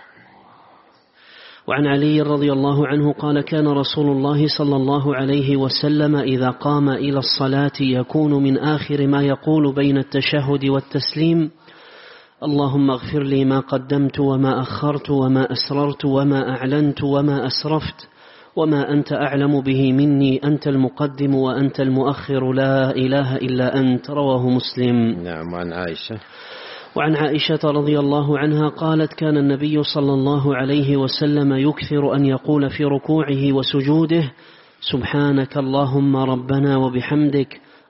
وعن علي رضي الله عنه قال: كان رسول الله صلى الله عليه وسلم إذا قام إلى الصلاة يكون من آخر ما يقول بين التشهد والتسليم: اللهم اغفر لي ما قدمت وما أخرت وما أسررت وما أعلنت وما أسرفت وما أنت أعلم به مني، أنت المقدم وأنت المؤخر، لا إله إلا أنت. رواه مسلم. نعم. وعن عائشة وعن عائشة رضي الله عنها قالت: كان النبي صلى الله عليه وسلم يكثر أن يقول في ركوعه وسجوده: سبحانك اللهم ربنا وبحمدك،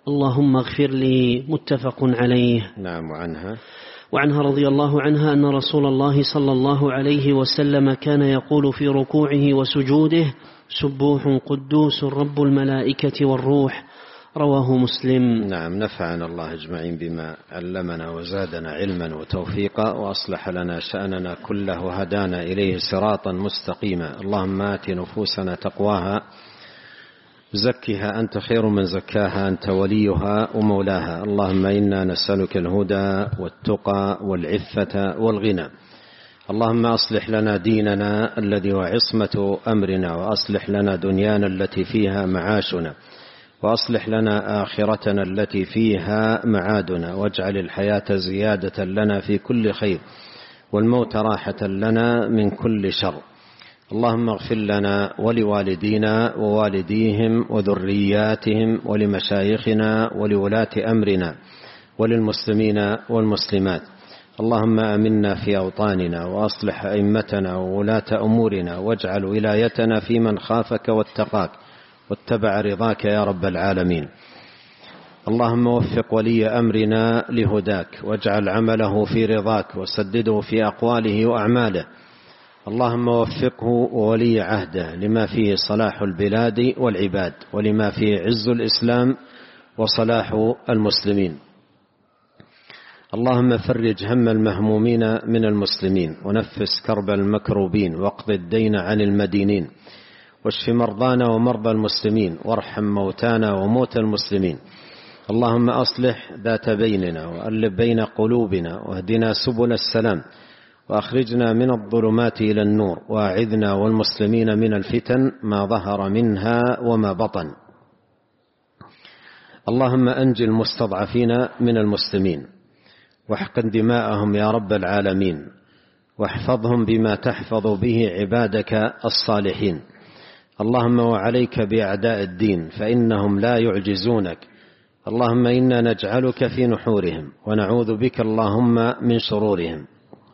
اللهم اغفر لي متفق عليه. نعم. وعنها وعنها رضي الله عنها أن رسول الله صلى الله عليه وسلم كان يقول في ركوعه وسجوده سبوح قدوس رب الملائكة والروح، رواه مسلم. نعم. نفعنا الله أجمعين بما علمنا وزادنا علما وتوفيقا وأصلح لنا شأننا كله وهدانا إليه صراطا مستقيما. اللهم آت نفوسنا تقواها زكها أنت خير من زكاها أنت وليها ومولاها. اللهم إنا نسألك الهدى والتقى والعفة والغنى. اللهم أصلح لنا ديننا الذي هو عصمة أمرنا، وأصلح لنا دنيانا التي فيها معاشنا، وأصلح لنا آخرتنا التي فيها معادنا، واجعل الحياة زيادة لنا في كل خير والموت راحة لنا من كل شر. اللهم اغفر لنا ولوالدينا ووالديهم وذرياتهم ولمشايخنا ولولاة أمرنا وللمسلمين والمسلمات. اللهم آمنا في أوطاننا وأصلح أئمتنا وولاة أمورنا، واجعل ولايتنا في من خافك واتقاك واتبع رضاك يا رب العالمين. اللهم وفق ولي أمرنا لهداك، واجعل عمله في رضاك، وسدده في أقواله وأعماله. اللهم وفقه وولي عهده لما فيه صلاح البلاد والعباد، ولما فيه عز الإسلام وصلاح المسلمين. اللهم فرج هم المهمومين من المسلمين، ونفس كرب المكروبين، واقض الدين عن المدينين، واشف مرضانا ومرضى المسلمين، وارحم موتانا وموتى المسلمين. اللهم أصلح ذات بيننا، وألف بين قلوبنا، واهدنا سبل السلام، وأخرجنا من الظلمات إلى النور، وأعذنا والمسلمين من الفتن ما ظهر منها وما بطن. اللهم أنج المستضعفين من المسلمين، واحقن دماءهم يا رب العالمين، واحفظهم بما تحفظ به عبادك الصالحين. اللهم وعليك بأعداء الدين فإنهم لا يعجزونك. اللهم إنا نجعلك في نحورهم، ونعوذ بك اللهم من شرورهم.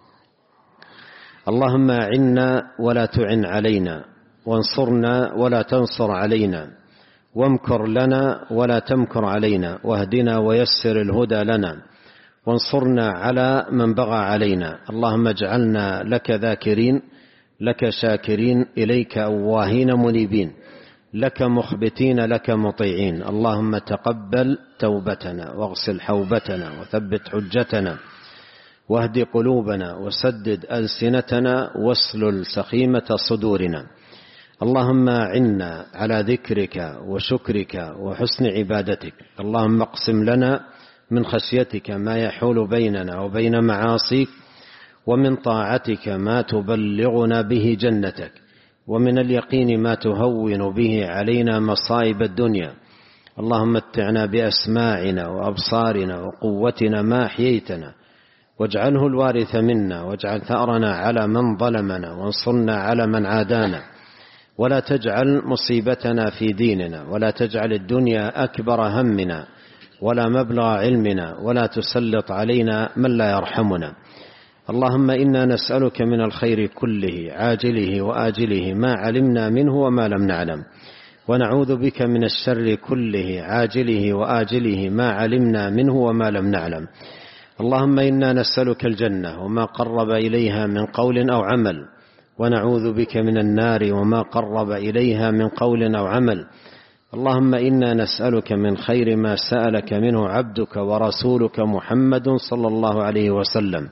اللهم أعنا ولا تعن علينا، وانصرنا ولا تنصر علينا، وامكر لنا ولا تمكر علينا، واهدنا ويسر الهدى لنا، وانصرنا على من بغى علينا. اللهم اجعلنا لك ذاكرين، لك شاكرين، إليك أواهين منيبين، لك مخبتين، لك مطيعين. اللهم تقبل توبتنا، واغسل حوبتنا، وثبت حجتنا، واهد قلوبنا، وسدد ألسنتنا، واسلل سخيمة صدورنا. اللهم أعنا على ذكرك وشكرك وحسن عبادتك. اللهم اقسم لنا من خشيتك ما يحول بيننا وبين معاصيك، ومن طاعتك ما تبلغنا به جنتك، ومن اليقين ما تهون به علينا مصائب الدنيا. اللهم متعنا بأسماعنا وأبصارنا وقوتنا ما أحييتنا، واجعله الوارث منا، واجعل ثأرنا على من ظلمنا، وانصرنا على من عادانا، ولا تجعل مصيبتنا في ديننا، ولا تجعل الدنيا أكبر همنا ولا مبلغ علمنا، ولا تسلط علينا من لا يرحمنا. اللهم إنا نسألك من الخير كله عاجله وآجله ما علمنا منه وما لم نعلم، ونعوذ بك من الشر كله عاجله وآجله ما علمنا منه وما لم نعلم. اللهم إنا نسألك الجنة وما قرب إليها من قول أو عمل، ونعوذ بك من النار وما قرب إليها من قول أو عمل. اللهم إنا نسألك من خير ما سألك منه عبدك ورسولك محمد صلى الله عليه وسلم،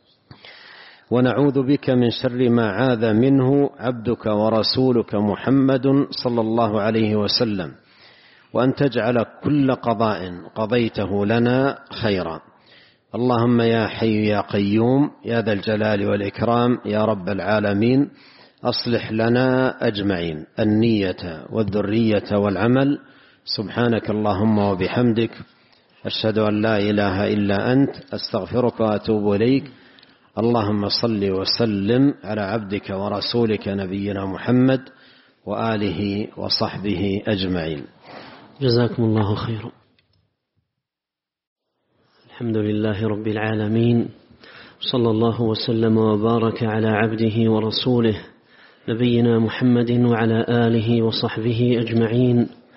ونعوذ بك من شر ما عاذ منه عبدك ورسولك محمد صلى الله عليه وسلم، وأن تجعل كل قضاء قضيته لنا خيرا. اللهم يا حي يا قيوم يا ذا الجلال والإكرام يا رب العالمين، أصلح لنا أجمعين النية والذرية والعمل. سبحانك اللهم وبحمدك، أشهد أن لا إله إلا أنت، أستغفرك وأتوب إليك. اللهم صل وسلم على عبدك ورسولك نبينا محمد وآله وصحبه أجمعين. جزاكم الله خيرا. الحمد لله رب العالمين، صلى الله وسلم وبارك على عبده ورسوله نبينا محمد وعلى آله وصحبه أجمعين.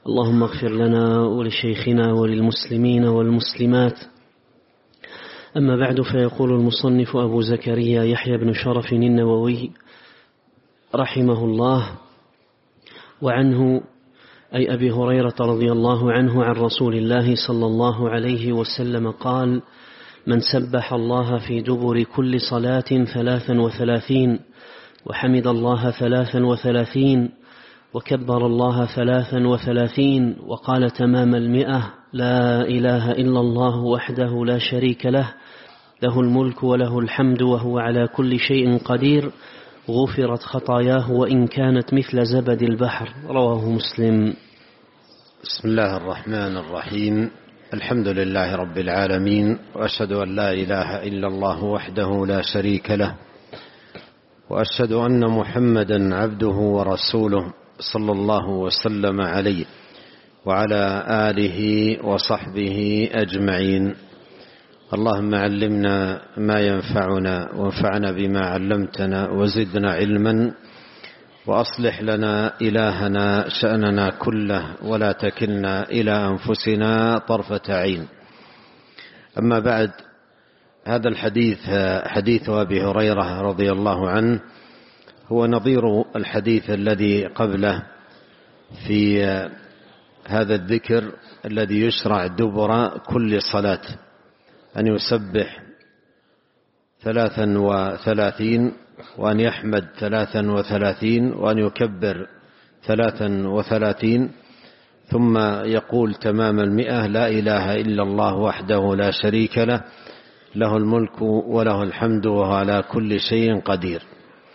اللهم اغفر لنا ولشيخنا وللمسلمين والمسلمات. أما بعد، فيقول المصنف أبو زكريا يحيى بن شرف النووي رحمه الله: وعنه أي أبي هريرة رضي الله عنه عن رسول الله صلى الله عليه وسلم قال: من سبح الله في دبر كل صلاة ثلاثا وثلاثين وحمد الله ثلاثا وثلاثين وكبر الله ثلاثا وثلاثين وقال تمام المئة: لا إله إلا الله وحده لا شريك له، له الملك وله الحمد وهو على كل شيء قدير، غفرت خطاياه وإن كانت مثل زبد البحر. رواه مسلم. بسم الله الرحمن الرحيم. الحمد لله رب العالمين، وأشهد أن لا إله إلا الله وحده لا شريك له، وأشهد أن محمدا عبده ورسوله صلى الله وسلم عليه وعلى آله وصحبه أجمعين. اللهم علمنا ما ينفعنا وانفعنا بما علمتنا وزدنا علما، وأصلح لنا إلهنا شأننا كله ولا تكلنا إلى أنفسنا طرفة عين. أما بعد، هذا الحديث حديث أبي هريرة رضي الله عنه هو نظير الحديث الذي قبله في هذا الذكر الذي يشرع دبر كل صلاة، أن يسبح ثلاثا وثلاثين، وأن يحمد ثلاثا وثلاثين، وأن يكبر ثلاثا وثلاثين، ثم يقول تمام المئة: لا إله إلا الله وحده لا شريك له، له الملك وله الحمد وهو على كل شيء قدير.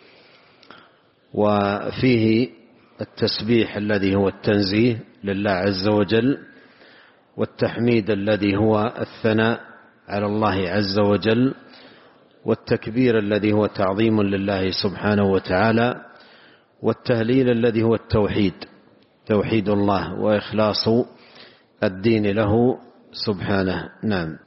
وفيه التسبيح الذي هو التنزيه لله عز وجل، والتحميد الذي هو الثناء على الله عز وجل، والتكبير الذي هو تعظيم لله سبحانه وتعالى، والتهليل الذي هو التوحيد، توحيد الله وإخلاص الدين له سبحانه. نعم.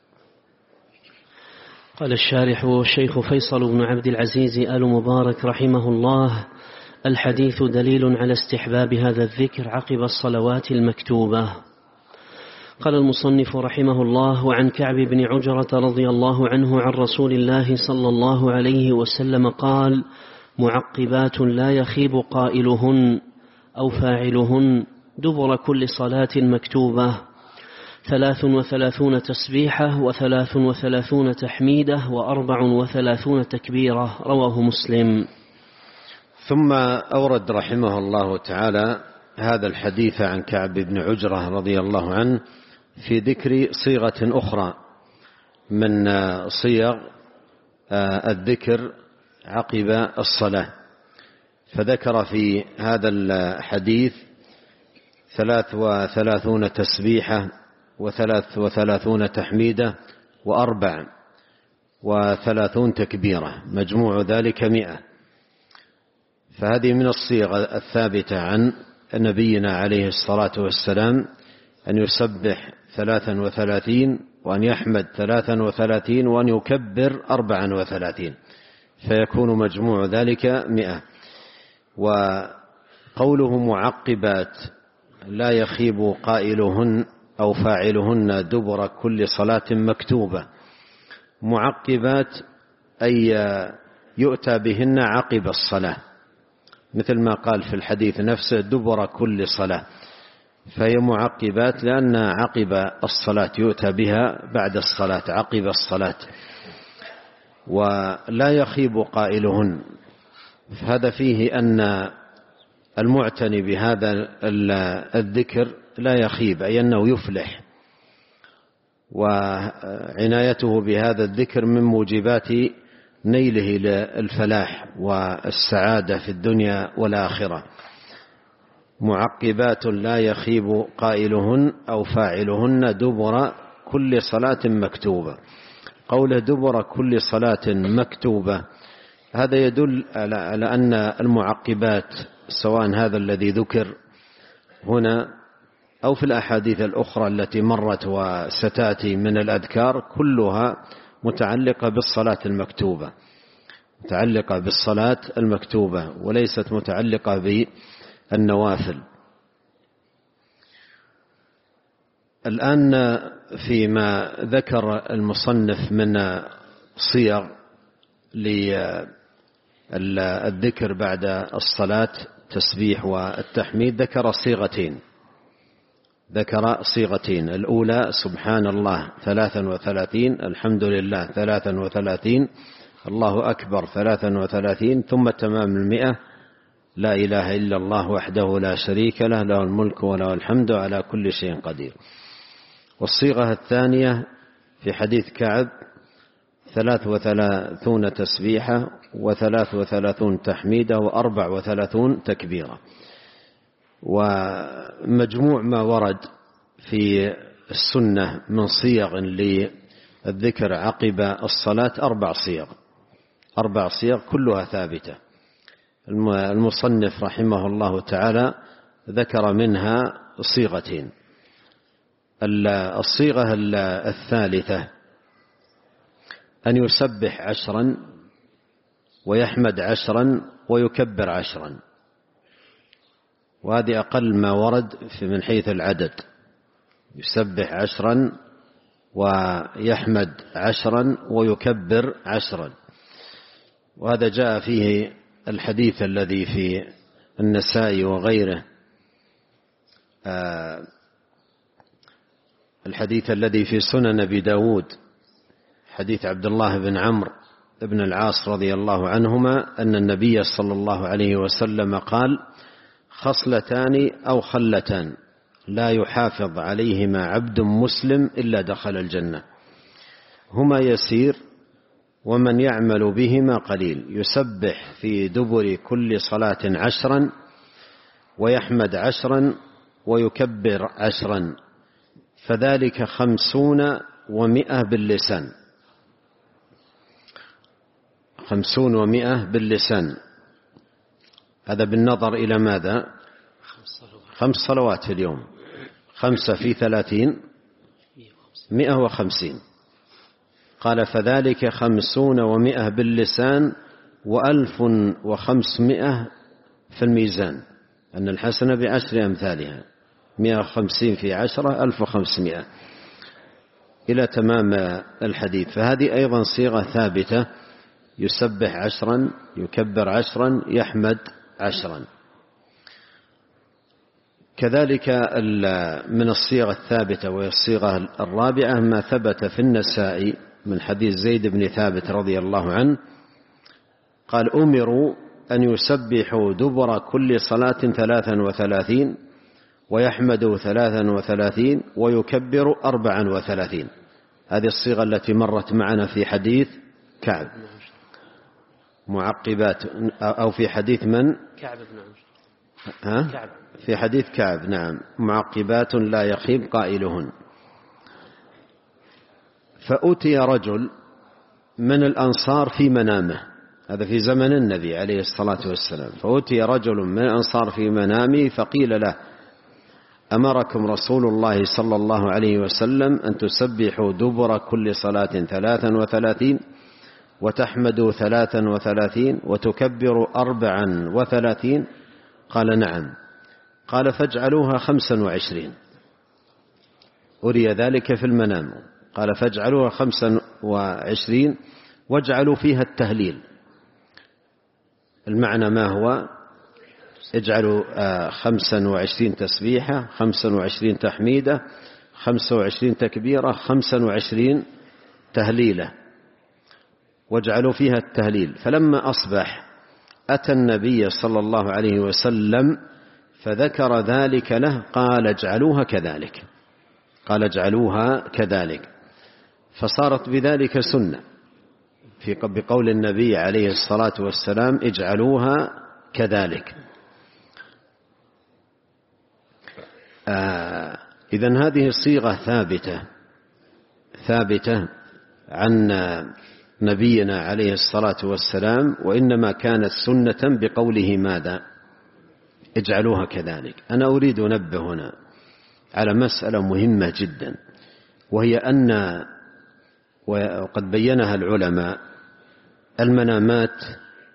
قال الشارح الشيخ فيصل بن عبد العزيز آل مبارك رحمه الله: الحديث دليل على استحباب هذا الذكر عقب الصلوات المكتوبة. قال المصنف رحمه الله: وعن كعب بن عجرة رضي الله عنه عن رسول الله صلى الله عليه وسلم قال: معقبات لا يخيب قائلهن أو فاعلهن دبر كل صلاة مكتوبة: ثلاث وثلاثون تسبيحة، وثلاث وثلاثون تحميدة، وأربع وثلاثون تكبيرة. رواه مسلم. ثم أورد رحمه الله تعالى هذا الحديث عن كعب بن عجرة رضي الله عنه في ذكر صيغة أخرى من صيغ الذكر عقب الصلاة، فذكر في هذا الحديث ثلاث وثلاثون تسبيحة، وثلاث وثلاثون تحميدة، وأربع وثلاثون تكبيرة، مجموع ذلك مئة. فهذه من الصيغ الثابتة عن نبينا عليه الصلاة والسلام، أن يسبح ثلاثا وثلاثين، وأن يحمد ثلاثا وثلاثين، وأن يكبر أربعا وثلاثين، فيكون مجموع ذلك مئة. وقوله معقبات لا يخيب قائلهن أو فاعلهن دبر كل صلاة مكتوبة، معقبات أي يؤتى بهن عقب الصلاة، مثل ما قال في الحديث نفسه دبر كل صلاة، فهي معقبات لأن عقب الصلاة يؤتى بها بعد الصلاة، عقب الصلاة. ولا يخيب قائلهن، هذا فيه أن المعتني بهذا الذكر لا يخيب، أي أنه يفلح، وعنايته بهذا الذكر من موجبات نيله للفلاح والسعادة في الدنيا والآخرة. معقبات لا يخيب قائلهن أو فاعلهن دبر كل صلاة مكتوبة. قوله دبر كل صلاة مكتوبة هذا يدل على أن المعقبات، سواء هذا الذي ذكر هنا أو في الأحاديث الأخرى التي مرت وستأتي من الأذكار، كلها متعلقة بالصلاة المكتوبة، متعلقة بالصلاة المكتوبة وليست متعلقة بالنوافل. الآن فيما ذكر المصنف من صيغ للذكر بعد الصلاة التسبيح والتحميد، ذكر صيغتين ذكر صيغتين الأولى سبحان الله ثلاثا وثلاثين، الحمد لله ثلاثا وثلاثين، الله أكبر ثلاثا وثلاثين، ثم تمام المئة لا إله إلا الله وحده لا شريك له له الملك وله الحمد على كل شيء قدير. والصيغة الثانية في حديث كعب ثلاث وثلاثون تسبيحة وثلاث وثلاثون تحميدة وأربع وثلاثون تكبيرة. ومجموع ما ورد في السنة من صيغ للذكر عقب الصلاة أربع صيغ أربع صيغ كلها ثابتة. المصنف رحمه الله تعالى ذكر منها صيغتين. الصيغة الثالثة أن يسبح عشرا ويحمد عشرا ويكبر عشرا، وهذه أقل ما ورد في من حيث العدد، يسبح عشرا ويحمد عشرا ويكبر عشرا. وهذا جاء فيه الحديث الذي في النسائي وغيره، آه الحديث الذي في سنن أبي داود، حديث عبد الله بن عمرو بن العاص رضي الله عنهما أن النبي صلى الله عليه وسلم قال: خصلتان أو خلتان لا يحافظ عليهما عبد مسلم إلا دخل الجنة، هما يسير ومن يعمل بهما قليل، يسبح في دبر كل صلاة عشرا ويحمد عشرا ويكبر عشرا، فذلك خمسون ومئة باللسان خمسون ومئة باللسان. هذا بالنظر إلى ماذا؟ خمس صلوات في اليوم، خمسة في ثلاثين مئة وخمسين. قال: فذلك خمسون ومئة باللسان وألف وخمسمائة في الميزان، أن الحسنة بعشر أمثالها، مئة وخمسين في عشرة ألف وخمسمائة إلى تمام الحديث. فهذه أيضا صيغة ثابتة، يسبح عشرا يكبر عشرا يحمد عشرا. كذلك من الصيغة الثابتة وهي الصيغة الرابعة ما ثبت في النسائي من حديث زيد بن ثابت رضي الله عنه قال: أمروا أن يسبحوا دبر كل صلاة ثلاثا وثلاثين ويحمدوا ثلاثا وثلاثين ويكبروا أربعا وثلاثين. هذه الصيغة التي مرت معنا في حديث كعب، معقبات، أو في حديث من؟ كعب بن عمرو. ها؟ كعب. في حديث كعب، نعم، معقبات لا يخيب قائلهن. فأتي رجل من الأنصار في منامه، هذا في زمن النبي عليه الصلاة والسلام، فأتي رجل من الأنصار في منامه فقيل له: أمركم رسول الله صلى الله عليه وسلم أن تسبحوا دبر كل صلاة ثلاثا وثلاثين وتحمدوا ثلاثا وثلاثين وتكبروا أربعا وثلاثين. قال: نعم. قال: فاجعلوها خمسا وعشرين. أري ذلك في المنام، قال: فاجعلوها خمسا وعشرين واجعلوا فيها التهليل. المعنى ما هو؟ اجعلوا خمسا وعشرين تسبيحة، خمسا وعشرين تحميدة، خمسا وعشرين تكبيرة، خمسا وعشرين تهليلة، واجعلوا فيها التهليل. فلما أصبح أتى النبي صلى الله عليه وسلم فذكر ذلك له، قال: اجعلوها كذلك قال اجعلوها كذلك فصارت بذلك سنة في بقول النبي عليه الصلاة والسلام: اجعلوها كذلك. آه إذن هذه صيغة ثابتة ثابتة عن نبينا عليه الصلاة والسلام، وإنما كانت سنة بقوله ماذا؟ اجعلوها كذلك. أنا أريد أنبه هنا على مسألة مهمة جدا، وهي أن، وقد بينها العلماء، المنامات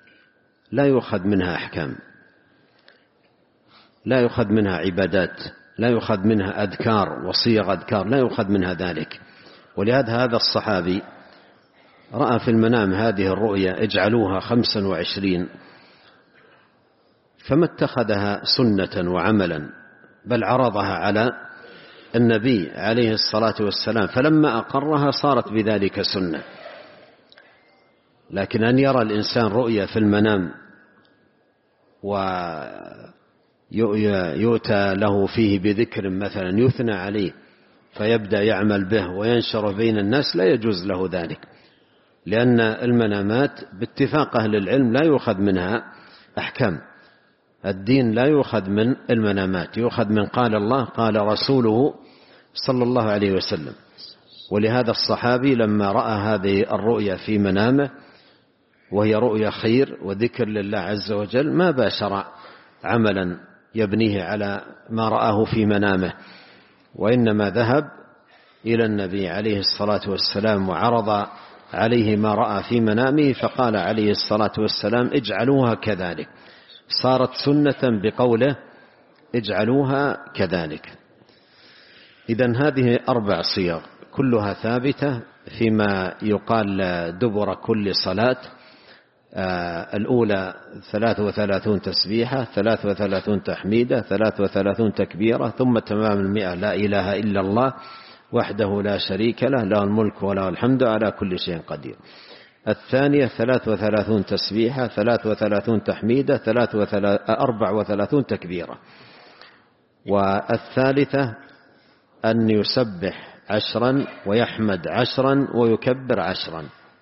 لا يؤخذ منها أحكام، لا يؤخذ منها عبادات لا يؤخذ منها أذكار وصيغ أذكار، لا يؤخذ منها ذلك. ولهذا هذا الصحابي رأى في المنام هذه الرؤيا اجعلوها خمسا وعشرين، فما اتخذها سنة وعملا، بل عرضها على النبي عليه الصلاة والسلام، فلما أقرها صارت بذلك سنة. لكن أن يرى الإنسان رؤيا في المنام ويؤتى له فيه بذكر مثلا يثنى عليه فيبدأ يعمل به وينشر بين الناس، لا يجوز له ذلك، لأن المنامات باتفاق أهل العلم لا يؤخذ منها أحكام الدين، لا يؤخذ من المنامات، يؤخذ من قال الله قال رسوله صلى الله عليه وسلم. ولهذا الصحابي لما رأى هذه الرؤيا في منامه وهي رؤيا خير وذكر لله عز وجل ما باشر عملا يبنيه على ما رآه في منامه، وإنما ذهب إلى النبي عليه الصلاة والسلام وعرض عليه ما رأى في منامه، فقال عليه الصلاة والسلام اجعلوها كذلك، صارت سنة بقوله اجعلوها كذلك. إذن هذه أربع صيغ كلها ثابتة فيما يقال دبر كل صلاة. آه الأولى ثلاث وثلاثون تسبيحة، ثلاث وثلاثون تحميدة، ثلاث وثلاثون تكبيرة، ثم تمام المئة لا إله إلا الله وحده لا شريك له له الملك وله الحمد على كل شيء قدير. الثانية ثلاث وثلاثون تسبيحة، ثلاث وثلاثون تحميدة، ثلاث وثلاث أربع وثلاثون تكبيرة. والثالثة أن يسبح عشرا ويحمد عشرا ويكبر عشرا.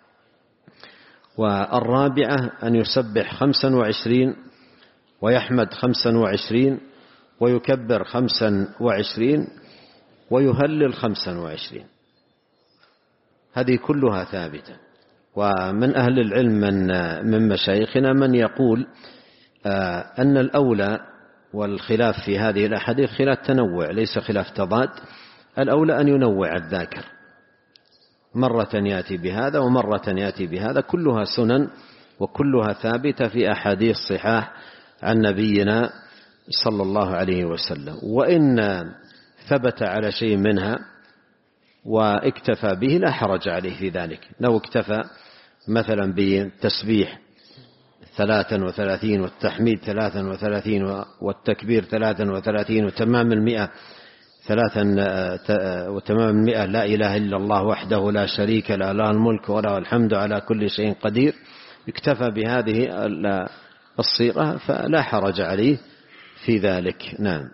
والرابعة أن يسبح خمسا وعشرين ويحمد خمسا وعشرين ويكبر خمسا وعشرين ويهلل خمسا وعشرين. هذه كلها ثابتة. ومن أهل العلم من, من مشايخنا من يقول أن الأولى، والخلاف في هذه الأحاديث خلاف تنوع ليس خلاف تضاد، الأولى أن ينوع الذاكر، مرة يأتي بهذا ومرة يأتي بهذا، كلها سنن وكلها ثابتة في أحاديث صحاح عن نبينا صلى الله عليه وسلم. وإن ثبت على شيء منها واكتفى به لا حرج عليه في ذلك، لو اكتفى مثلا بالتسبيح ثلاثا وثلاثين والتحميد ثلاثا وثلاثين والتكبير ثلاثا وثلاثين وتمام المئة ثلاثا وتمام المئة لا إله إلا الله وحده لا شريك له له الملك وله الحمد على كل شيء قدير، اكتفى بهذه الصيغة فلا حرج عليه في ذلك. نعم.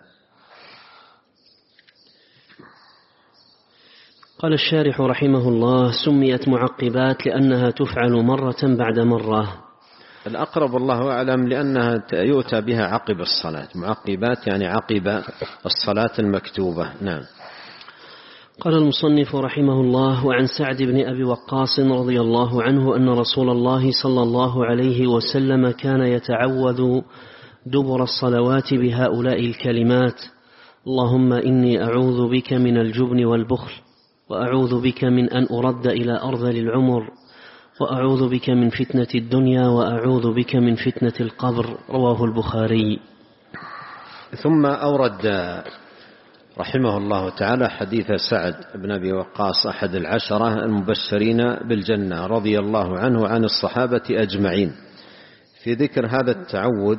قال الشارح رحمه الله: سميت معقبات لأنها تفعل مرة بعد مرة. الأقرب الله أعلم لأنها يؤتى بها عقب الصلاة، معقبات يعني عقب الصلاة المكتوبة. نعم. قال المصنف رحمه الله: وعن سعد بن أبي وقاص رضي الله عنه أن رسول الله صلى الله عليه وسلم كان يتعوذ دبر الصلوات بهؤلاء الكلمات: اللهم إني أعوذ بك من الجبن والبخل، وأعوذ بك من أن أرد إلى أرذل العمر، وأعوذ بك من فتنة الدنيا، وأعوذ بك من فتنة القبر. رواه البخاري. ثم أورد رحمه الله تعالى حديث سعد بن أبي وقاص أحد العشرة المبشرين بالجنة رضي الله عنه عن الصحابة أجمعين في ذكر هذا التعوذ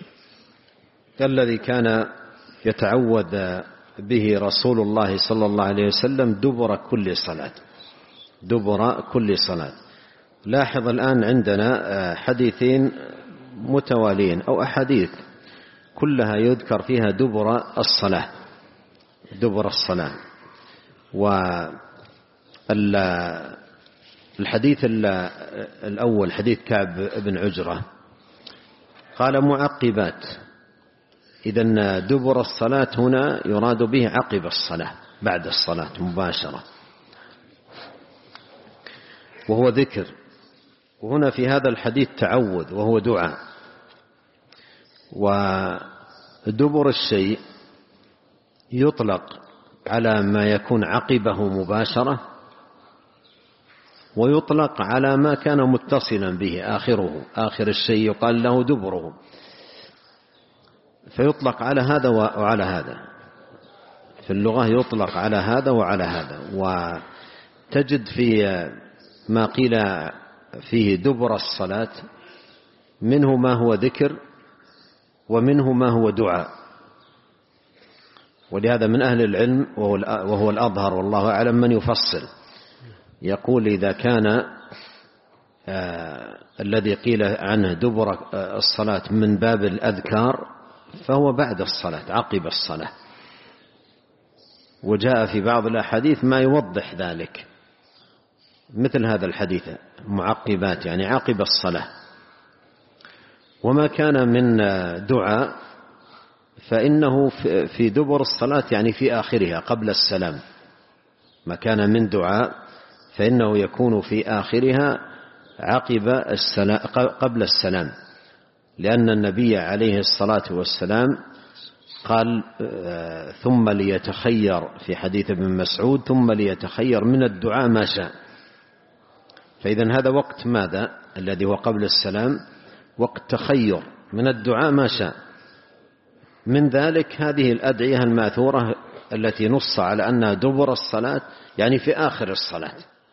الذي كان يتعوذ به رسول الله صلى الله عليه وسلم دبر كل صلاة، دبر كل صلاة. لاحظ الآن عندنا حديثين متوالين أو أحاديث كلها يذكر فيها دبر الصلاة، دبر الصلاة. والحديث الأول حديث كعب بن عجرة قال معقبات، إذن دبر الصلاة هنا يراد به عقب الصلاة بعد الصلاة مباشرة، وهو ذكر. وهنا في هذا الحديث تعوذ وهو دعاء. ودبر الشيء يطلق على ما يكون عقبه مباشرة، ويطلق على ما كان متصلا به آخره، آخر الشيء يقال له دبره، فيطلق على هذا وعلى هذا. في اللغة يطلق على هذا وعلى هذا. وتجد في ما قيل فيه دبر الصلاة منه ما هو ذكر ومنه ما هو دعاء. ولهذا من أهل العلم وهو الأظهر والله أعلم من يفصل، يقول إذا كان آه الذي قيل عنه دبر الصلاة من باب الأذكار فهو بعد الصلاة عقب الصلاة. وجاء في بعض الأحاديث ما يوضح ذلك، مثل هذا الحديث معقبات يعني عقب الصلاة. وما كان من دعاء فإنه في دبر الصلاة يعني في آخرها قبل السلام. ما كان من دعاء فإنه يكون في آخرها عقب السلام قبل السلام، لأن النبي عليه الصلاة والسلام قال ثم ليتخير في حديث ابن مسعود ثم ليتخير من الدعاء ما شاء. فإذن هذا وقت ماذا الذي هو قبل السلام؟ وقت تخير من الدعاء ما شاء. من ذلك هذه الأدعية الماثورة التي نص على أنها دبر الصلاة يعني في آخر الصلاة.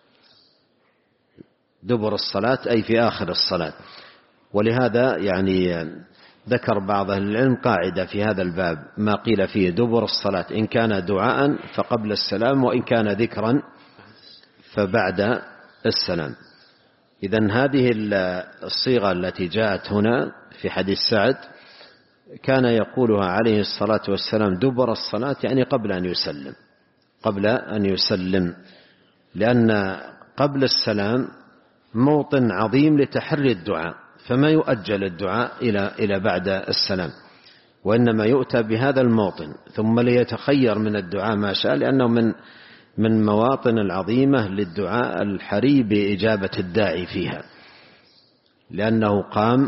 دبر الصلاة أي في آخر الصلاة. ولهذا يعني ذكر بعض أهل العلم قاعدة في هذا الباب: ما قيل فيه دبر الصلاة إن كان دعاء فقبل السلام، وإن كان ذكرا فبعد السلام. إذن هذه الصيغة التي جاءت هنا في حديث سعد كان يقولها عليه الصلاة والسلام دبر الصلاة يعني قبل أن يسلم، قبل أن يسلم، لأن قبل السلام موطن عظيم لتحري الدعاء، فما يؤجل الدعاء إلى إلى بعد السلام، وإنما يؤتى بهذا الموطن ثم ليتخير من الدعاء ما شاء، لأنه من من مواطن العظيمة للدعاء الحري بإجابة الداعي فيها، لأنه قام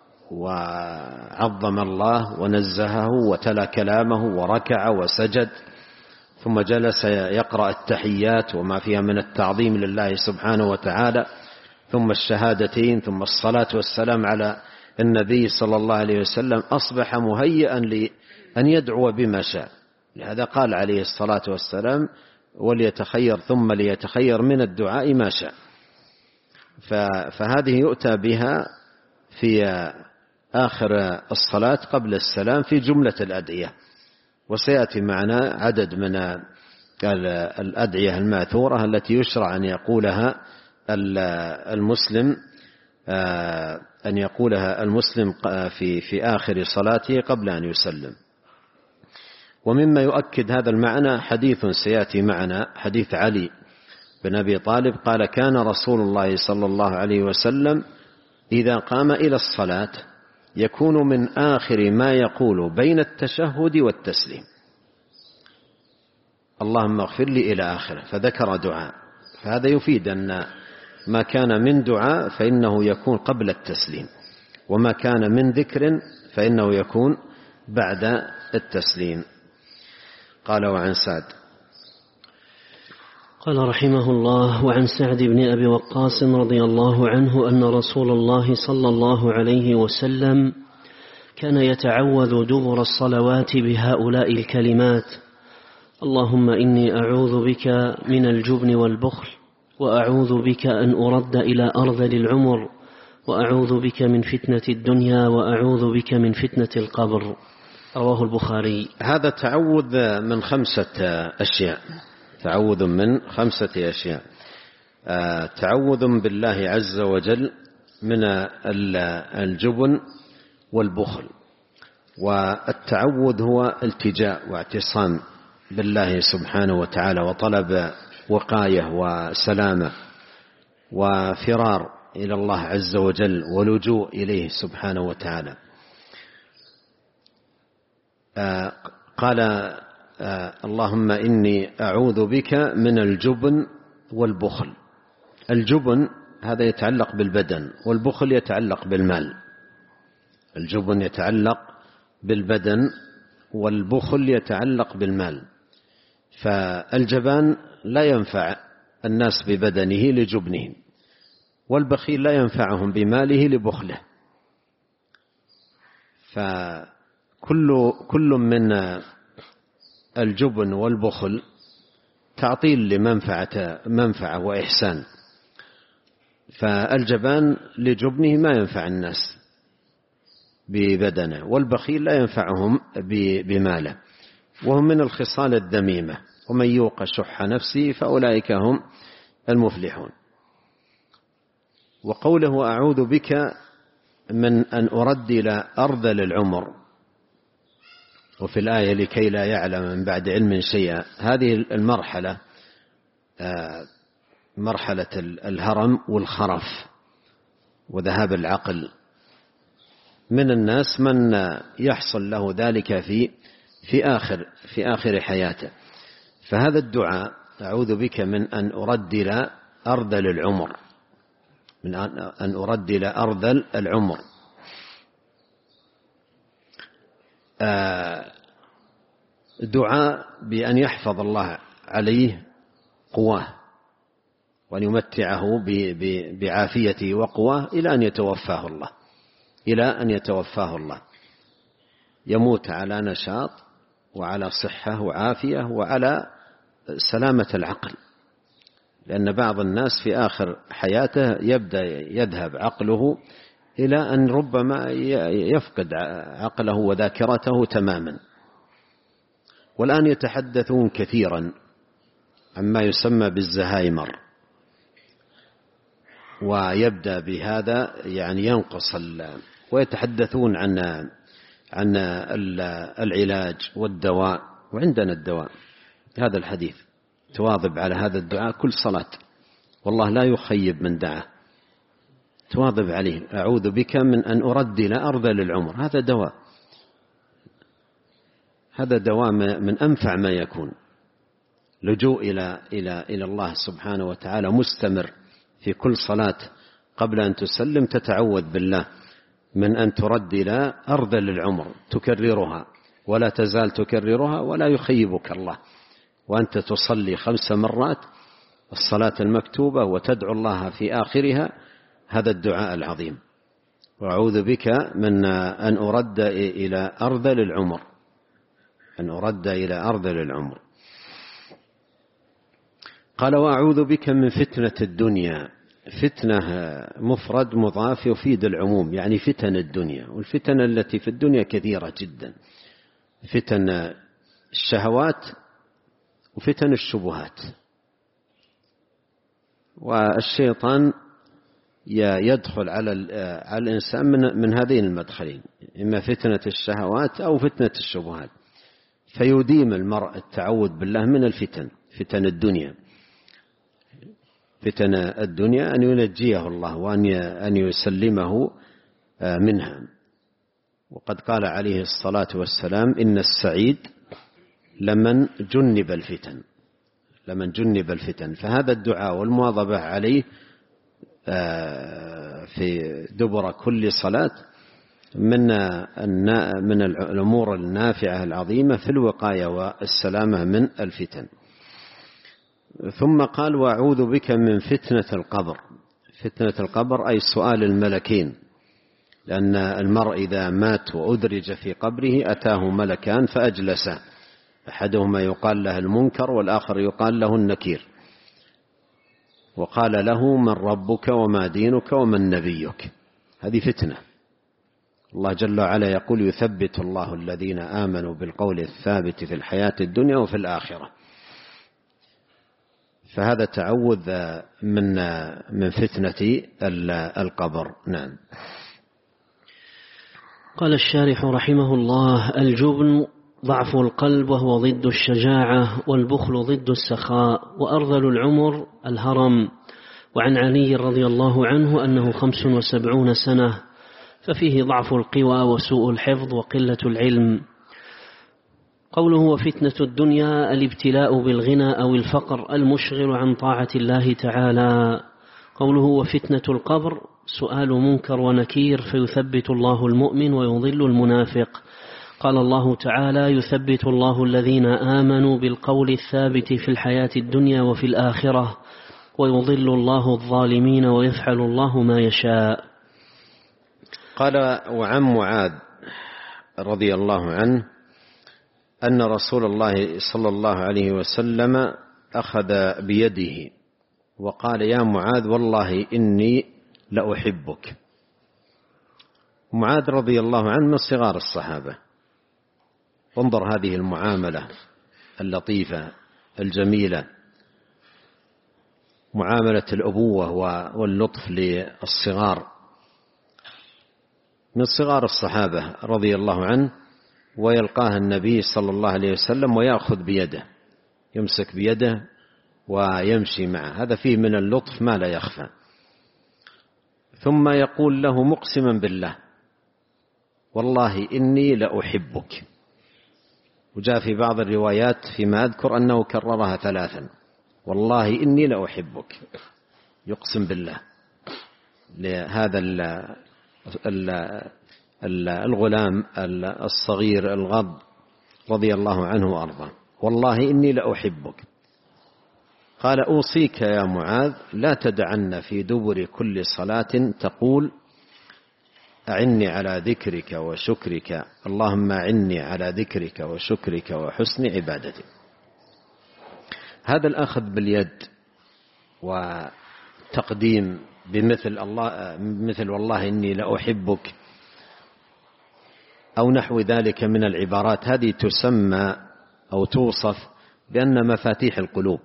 وعظم الله ونزهه وتلا كلامه وركع وسجد، ثم جلس يقرأ التحيات وما فيها من التعظيم لله سبحانه وتعالى، ثم الشهادتين، ثم الصلاة والسلام على النبي صلى الله عليه وسلم. أصبح مهيئا لأن يدعو بما شاء. لهذا قال عليه الصلاة والسلام: وليتخير ثم ليتخير من الدعاء ما شاء. فهذه يؤتى بها في آخر الصلاة قبل السلام في جملة الأدعية، وسيأتي معنا عدد من الأدعية الماثورة التي يشرع أن يقولها المسلم أن يقولها المسلم في في آخر صلاته قبل أن يسلم. ومما يؤكد هذا المعنى حديث سيأتي معنا، حديث علي بن أبي طالب قال: كان رسول الله صلى الله عليه وسلم إذا قام إلى الصلاة يكون من آخر ما يقول بين التشهد والتسليم اللهم اغفر لي إلى آخره، فذكر دعاء. فهذا يفيد أن ما كان من دعاء فإنه يكون قبل التسليم، وما كان من ذكر فإنه يكون بعد التسليم. قال: وعن سعد قال رحمه الله: وعن سعد بن أبي وقاص رضي الله عنه أن رسول الله صلى الله عليه وسلم كان يتعوذ دبر الصلوات بهؤلاء الكلمات: اللهم إني أعوذ بك من الجبن والبخل، وأعوذ بك أن أرد إلى أرذل العمر، وأعوذ بك من فتنة الدنيا، وأعوذ بك من فتنة القبر. رواه البخاري. هذا تعوذ من خمسة أشياء، تعوذ من خمسة أشياء. تعوذ بالله عز وجل من الجبن والبخل. والتعوذ هو التجاء واعتصام بالله سبحانه وتعالى، وطلب وقاية وسلامة وفرار إلى الله عز وجل ولجوء إليه سبحانه وتعالى. قال: اللهم إني أعوذ بك من الجبن والبخل. الجبن هذا يتعلق بالبدن، والبخل يتعلق بالمال. الجبن يتعلق بالبدن، والبخل يتعلق بالمال. فالجبان لا ينفع الناس ببدنه لجبنهم، والبخيل لا ينفعهم بماله لبخله. فكل كل من الجبن والبخل تعطيل لمنفعة منفعة وإحسان، فالجبان لجبنه ما ينفع الناس ببدنه، والبخيل لا ينفعهم بماله، وهم من الخصال الذميمة. ومن يوق شح نفسه فأولئك هم المفلحون. وقوله أعوذ بك من أن أردل أرذل العمر، وفي الآية لكي لا يعلم من بعد علم شيئا، هذه المرحلة مرحلة الهرم والخرف وذهاب العقل. من الناس من يحصل له ذلك في في آخر في آخر حياته. فهذا الدعاء أعوذ بك من أن أردل أرذل العمر، من أن أردل أرذل العمر، دعاء بأن يحفظ الله عليه قواه وأن يمتعه بعافيته وقواه إلى أن يتوفاه الله إلى أن يتوفاه الله يموت على نشاط وعلى صحة وعافية وعلى سلامة العقل، لأن بعض الناس في آخر حياته يبدأ يذهب عقله إلى أن ربما يفقد عقله وذاكرته تماما. والآن يتحدثون كثيرا عما يسمى بالزهايمر، ويبدأ بهذا يعني ينقص، ويتحدثون عن عن العلاج والدواء. وعندنا الدواء، هذا الحديث تواظب على هذا الدعاء كل صلاة، والله لا يخيب من دعاه، تواظب عليه. أعوذ بك من أن أردل أرذل العمر، هذا دواء، هذا دواء من أنفع ما يكون. لجوء إلى إلى إلى الله سبحانه وتعالى مستمر في كل صلاة، قبل أن تسلم تتعوذ بالله من أن تردل أرذل العمر، تكررها ولا تزال تكررها ولا يخيبك الله، وأنت تصلي خمس مرات الصلاة المكتوبة وتدعو الله في آخرها هذا الدعاء العظيم. وأعوذ بك من أن أرد إلى أرذل العمر، أن أرد إلى أرذل العمر. قال وأعوذ بك من فتنة الدنيا. فتنة مفرد مضاف يفيد العموم، يعني فتن الدنيا، والفتن التي في الدنيا كثيرة جدا، فتن الشهوات وفتن الشبهات. والشيطان يدخل على على الإنسان من من هذين المدخلين، إما فتنة الشهوات أو فتنة الشبهات، فيديم المرء التعوذ بالله من الفتن، فتن الدنيا. فتن الدنيا أن ينجيه الله وأن أن يسلمه منها. وقد قال عليه الصلاة والسلام إن السعيد لمن جنب الفتن، لمن جنب الفتن. فهذا الدعاء والمواظبة عليه في دبر كل صلاة من من الأمور النافعة العظيمة في الوقاية والسلامة من الفتن. ثم قال وأعوذ بك من فتنة القبر. فتنة القبر أي سؤال الملكين، لأن المرء إذا مات وأدرج في قبره أتاه ملكان فأجلسه، أحدهما يقال له المنكر والآخر يقال له النكير، وقال له من ربك وما دينك ومن نبيك. هذه فتنة. الله جل وعلا يقول يثبت الله الذين آمنوا بالقول الثابت في الحياة الدنيا وفي الآخرة. فهذا تعوذ من من فتنة القبر. نعم. قال الشارح رحمه الله الجبن ضعف القلب وهو ضد الشجاعة، والبخل ضد السخاء، وأرذل العمر الهرم. وعن علي رضي الله عنه أنه خمس وسبعون سنة، ففيه ضعف القوى وسوء الحفظ وقلة العلم. قوله وفتنة الدنيا الابتلاء بالغنى أو الفقر المشغل عن طاعة الله تعالى. قوله وفتنة القبر سؤال منكر ونكير فيثبت الله المؤمن ويضل المنافق. قال الله تعالى يثبت الله الذين آمنوا بالقول الثابت في الحياة الدنيا وفي الآخرة ويضل الله الظالمين ويفعل الله ما يشاء. قال وعن معاذ رضي الله عنه أن رسول الله صلى الله عليه وسلم أخذ بيده وقال: يا معاذ والله إني لأحبك. معاذ رضي الله عنه من صغار الصحابة. انظر هذه المعاملة اللطيفة الجميلة، معاملة الأبوة واللطف للصغار، من صغار الصحابة رضي الله عنه، ويلقاه النبي صلى الله عليه وسلم ويأخذ بيده، يمسك بيده ويمشي معه، هذا فيه من اللطف ما لا يخفى. ثم يقول له مقسما بالله: والله إني لأحبك. وجاء في بعض الروايات فيما أذكر أنه كررها ثلاثا: والله إني لأحبك، يقسم بالله لهذا الغلام الصغير الغض رضي الله عنه وأرضاه: والله إني لأحبك. قال: أوصيك يا معاذ لا تدعن في دبر كل صلاة تقول: أعني على ذكرك وشكرك، اللهم أعني على ذكرك وشكرك وحسن عبادتك. هذا الأخذ باليد وتقديم بمثل الله مثل والله إني لأحبك أو نحو ذلك من العبارات، هذه تسمى أو توصف بأن مفاتيح القلوب،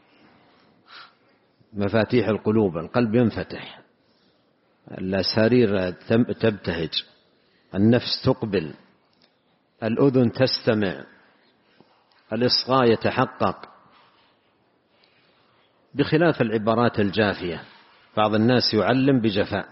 مفاتيح القلوب، القلب ينفتح، الأسارير تبتهج، النفس تقبل، الأذن تستمع، الإصغاء يتحقق، بخلاف العبارات الجافية. بعض الناس يعلم بجفاء،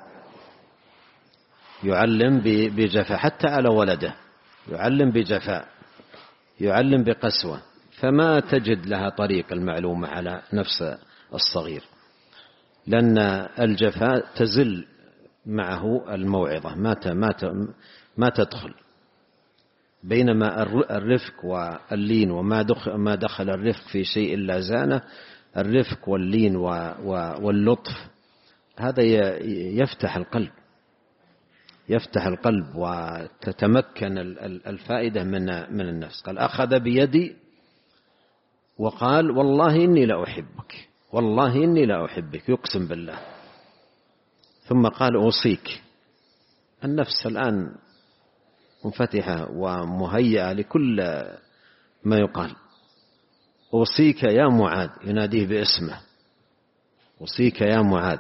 يعلم بجفاء حتى على ولده، يعلم بجفاء، يعلم بقسوة، فما تجد لها طريق المعلومة على نفس الصغير، لأن الجفاء تزل معه الموعظة، ما ما تدخل. بينما الرفق واللين، وما ما دخل الرفق في شيء إلا زانه، الرفق واللين واللطف هذا يفتح القلب، يفتح القلب وتتمكن الفائدة من من النفس. قال: أخذ بيدي وقال: والله إني لأحبك، والله إني لأحبك، يقسم بالله. ثم قال: أوصيك. النفس الآن منفتحة ومهيئة لكل ما يقال. أوصيك يا معاذ، يناديه باسمه: أوصيك يا معاذ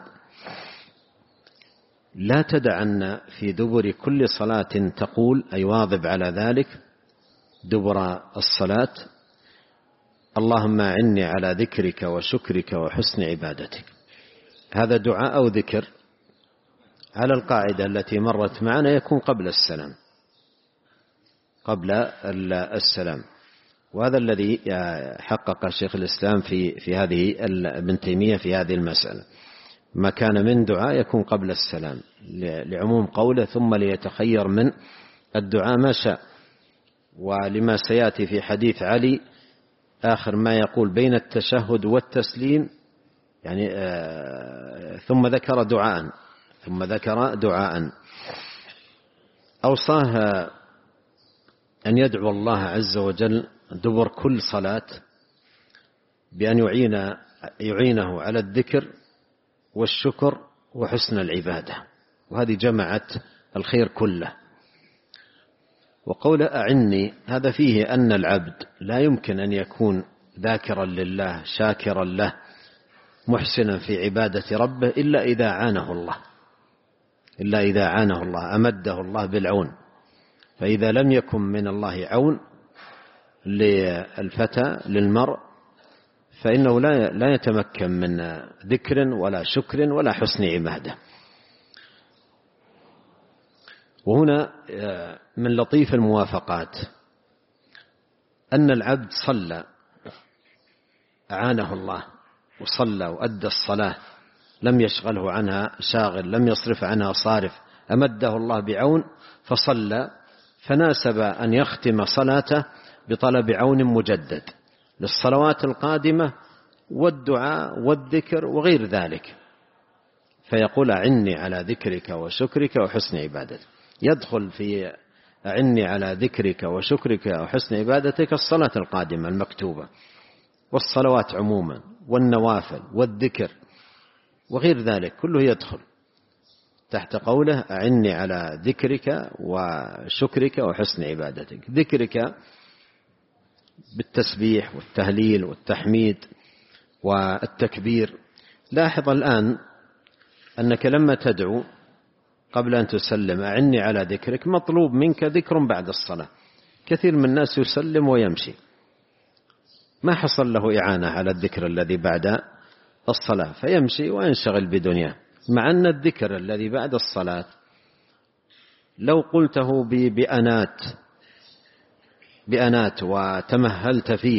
لا تدعن في دبر كل صلاة تقول، أي واظب على ذلك دبر الصلاة: اللهم أعني على ذكرك وشكرك وحسن عبادتك. هذا دعاء أو ذكر على القاعدة التي مرت معنا يكون قبل السلام، قبل السلام. وهذا الذي حقق شيخ الإسلام في في هذه ابن تيمية في هذه المسألة، ما كان من دعاء يكون قبل السلام، لعموم قوله: ثم ليتخير من الدعاء ما شاء. ولما سيأتي في حديث علي آخر ما يقول بين التشهد والتسليم، يعني آه ثم ذكر دعاء ثم ذكر دعاء أوصاه أن يدعو الله عز وجل دبر كل صلاة بأن يعين يعينه على الذكر والشكر وحسن العبادة، وهذه جمعت الخير كله. وقول أعني هذا فيه أن العبد لا يمكن أن يكون ذاكرا لله شاكرا له محسنا في عبادة ربه إلا إذا عانه الله، إلا إذا عانه الله أمده الله بالعون. فإذا لم يكن من الله عون للفتى للمرء فإنه لا لا يتمكن من ذكر ولا شكر ولا حسن عبادة. وهنا من لطيف الموافقات أن العبد صلى أعانه الله وصلى وأدى الصلاة، لم يشغله عنها شاغل، لم يصرف عنها صارف، أمده الله بعون فصلى، فناسب أن يختم صلاته بطلب عون مجدد للصلوات القادمة والدعاء والذكر وغير ذلك، فيقول: أعني على ذكرك وشكرك وحسن عبادتك. يدخل في أعني على ذكرك وشكرك وحسن عبادتك الصلاة القادمة المكتوبة والصلوات عموما والنوافل والذكر وغير ذلك كله يدخل تحت قوله أعني على ذكرك وشكرك وحسن عبادتك. ذكرك بالتسبيح والتهليل والتحميد والتكبير. لاحظ الآن أنك لما تدعو قبل أن تسلم أعني على ذكرك مطلوب منك ذكر بعد الصلاة. كثير من الناس يسلم ويمشي ما حصل له إعانة على الذكر الذي بعد الصلاة فيمشي وينشغل بدنياه، مع أن الذكر الذي بعد الصلاة لو قلته بأنات بأنات وتمهلت فيه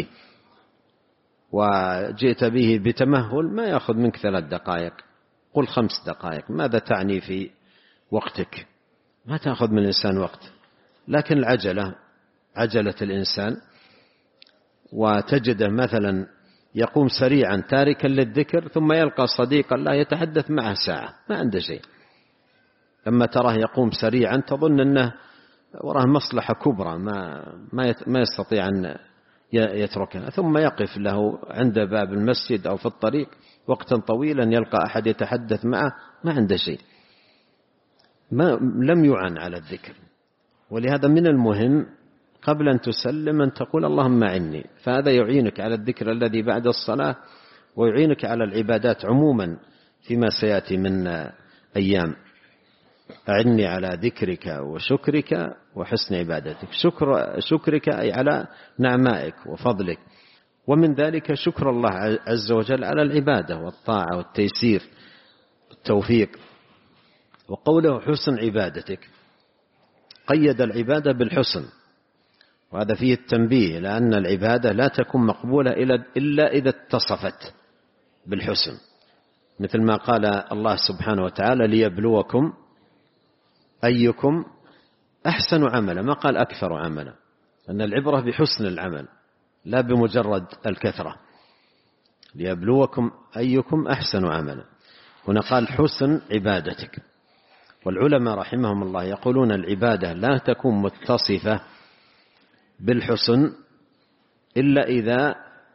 وجئت به بتمهل ما يأخذ منك ثلاث دقائق، قل خمس دقائق. ماذا تعني في وقتك؟ ما تأخذ من الإنسان وقت. لكن العجلة عجلة الإنسان وتجده مثلا يقوم سريعا تاركا للذكر ثم يلقى صديقا لا يتحدث معه ساعة ما عنده شيء. لما تراه يقوم سريعا تظن أنه وراه مصلحة كبرى ما ما يستطيع أن يتركها، ثم يقف له عند باب المسجد أو في الطريق وقتا طويلا يلقى أحد يتحدث معه ما عنده شيء، ما لم يعن على الذكر. ولهذا من المهم قبل أن تسلم أن تقول اللهم أعني، فهذا يعينك على الذكر الذي بعد الصلاة ويعينك على العبادات عموما فيما سيأتي من أيام. أعني على ذكرك وشكرك وحسن عبادتك. شكر شكرك أي على نعمائك وفضلك، ومن ذلك شكر الله عز وجل على العبادة والطاعة والتيسير والتوفيق. وقوله حسن عبادتك قيد العبادة بالحسن، وهذا فيه التنبيه لأن العبادة لا تكون مقبولة إلا إذا اتصفت بالحسن، مثل ما قال الله سبحانه وتعالى ليبلوكم أيكم أحسن عملا، ما قال أكثر عملا، أن العبرة بحسن العمل لا بمجرد الكثرة. ليبلوكم أيكم أحسن عملا، هنا قال حسن عبادتك. والعلماء رحمهم الله يقولون العبادة لا تكون متصفة بالحسن إلا إذا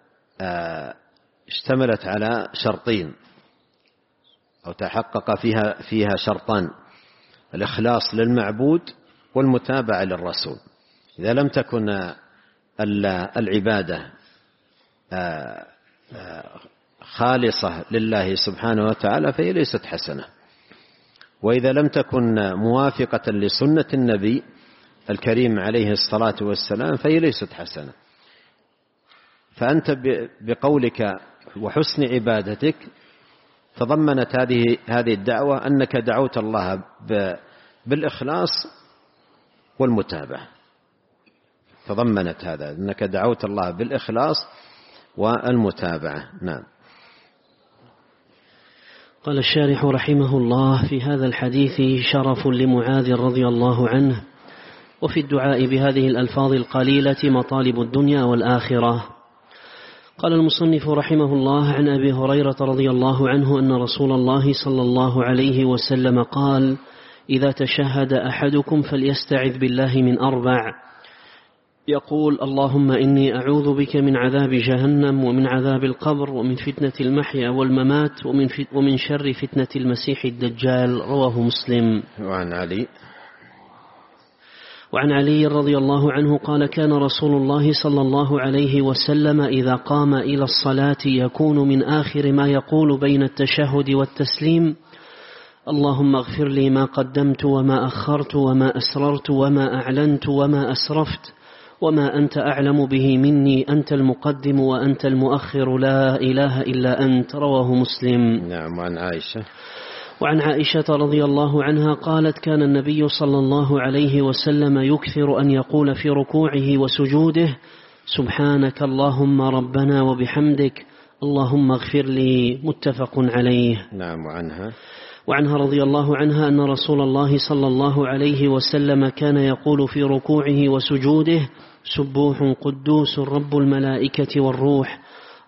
اشتملت على شرطين أو تحقق فيها فيها شرطان: الإخلاص للمعبود والمتابعة للرسول. إذا لم تكن العبادة خالصة لله سبحانه وتعالى فهي ليست حسنة، وإذا لم تكن موافقة لسنة النبي الكريم عليه الصلاة والسلام فهي ليست حسنة. فأنت بقولك وحسن عبادتك تضمنت هذه هذه الدعوة أنك دعوت الله بالإخلاص والمتابعة، تضمنت هذا أنك دعوت الله بالإخلاص والمتابعة. نعم. قال الشارح رحمه الله: في هذا الحديث شرف لمعاذ رضي الله عنه، وفي الدعاء بهذه الألفاظ القليلة مطالب الدنيا والآخرة. قال المصنف رحمه الله: عن أبي هريرة رضي الله عنه أن رسول الله صلى الله عليه وسلم قال: إذا تشهد أحدكم فليستعذ بالله من أربع، يقول: اللهم إني أعوذ بك من عذاب جهنم ومن عذاب القبر ومن فتنة المحيا والممات ومن, ومن شر فتنة المسيح الدجال. رواه مسلم. وعن علي وعن علي رضي الله عنه قال: كان رسول الله صلى الله عليه وسلم إذا قام إلى الصلاة يكون من آخر ما يقول بين التشهد والتسليم: اللهم اغفر لي ما قدمت وما أخرت وما أسررت وما أعلنت وما أسرفت وما أنت أعلم به مني، أنت المقدم وأنت المؤخر، لا إله إلا أنت. رواه مسلم. نعم. وعن عائشة وعن عائشة رضي الله عنها قالت: كان النبي صلى الله عليه وسلم يكثر أن يقول في ركوعه وسجوده: سبحانك اللهم ربنا وبحمدك، اللهم اغفر لي. متفق عليه. نعم. وعنها وعنها رضي الله عنها أن رسول الله صلى الله عليه وسلم كان يقول في ركوعه وسجوده: سبوح قدوس رب الملائكة والروح،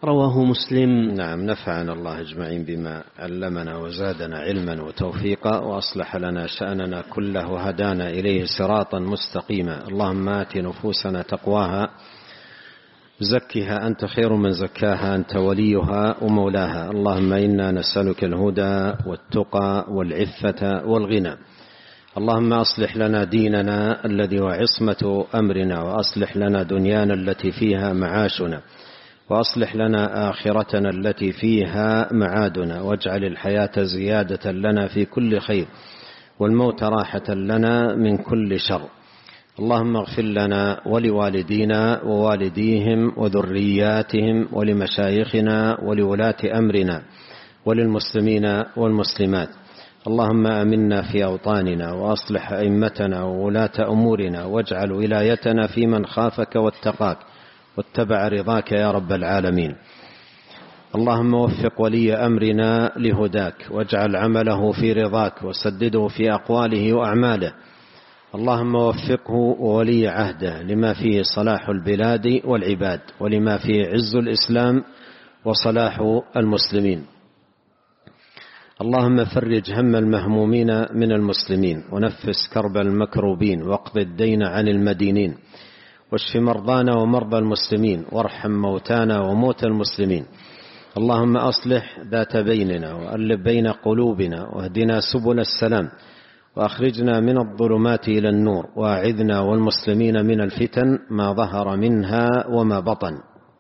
رواه مسلم. نعم. نفعنا الله أجمعين بما علمنا وزادنا علما وتوفيقا وأصلح لنا شأننا كله وهدانا إليه صراطا مستقيما. اللهم آت نفوسنا تقواها زكها أنت خير من زكاها أنت وليها ومولاها. اللهم إنا نسألك الهدى والتقى والعفة والغنى. اللهم أصلح لنا ديننا الذي هو عصمة أمرنا، وأصلح لنا دنيانا التي فيها معاشنا، وأصلح لنا آخرتنا التي فيها معادنا، واجعل الحياة زيادة لنا في كل خير والموت راحة لنا من كل شر. اللهم اغفر لنا ولوالدينا ووالديهم وذرياتهم ولمشايخنا ولولاة أمرنا وللمسلمين والمسلمات. اللهم آمنا في أوطاننا وأصلح أئمتنا وولاة أمورنا، واجعل ولايتنا في من خافك واتقاك واتبع رضاك يا رب العالمين. اللهم وفق ولي أمرنا لهداك، واجعل عمله في رضاك، وسدده في أقواله وأعماله. اللهم وفقه وولي عهده لما فيه صلاح البلاد والعباد، ولما فيه عز الإسلام وصلاح المسلمين. اللهم فرج هم المهمومين من المسلمين، ونفس كرب المكروبين، واقض الدين عن المدينين، واشف مرضانا ومرضى المسلمين، وارحم موتانا وموتى المسلمين. اللهم أصلح ذات بيننا، وألف بين قلوبنا، واهدنا سبل السلام، وأخرجنا من الظلمات إلى النور، وأعذنا والمسلمين من الفتن ما ظهر منها وما بطن.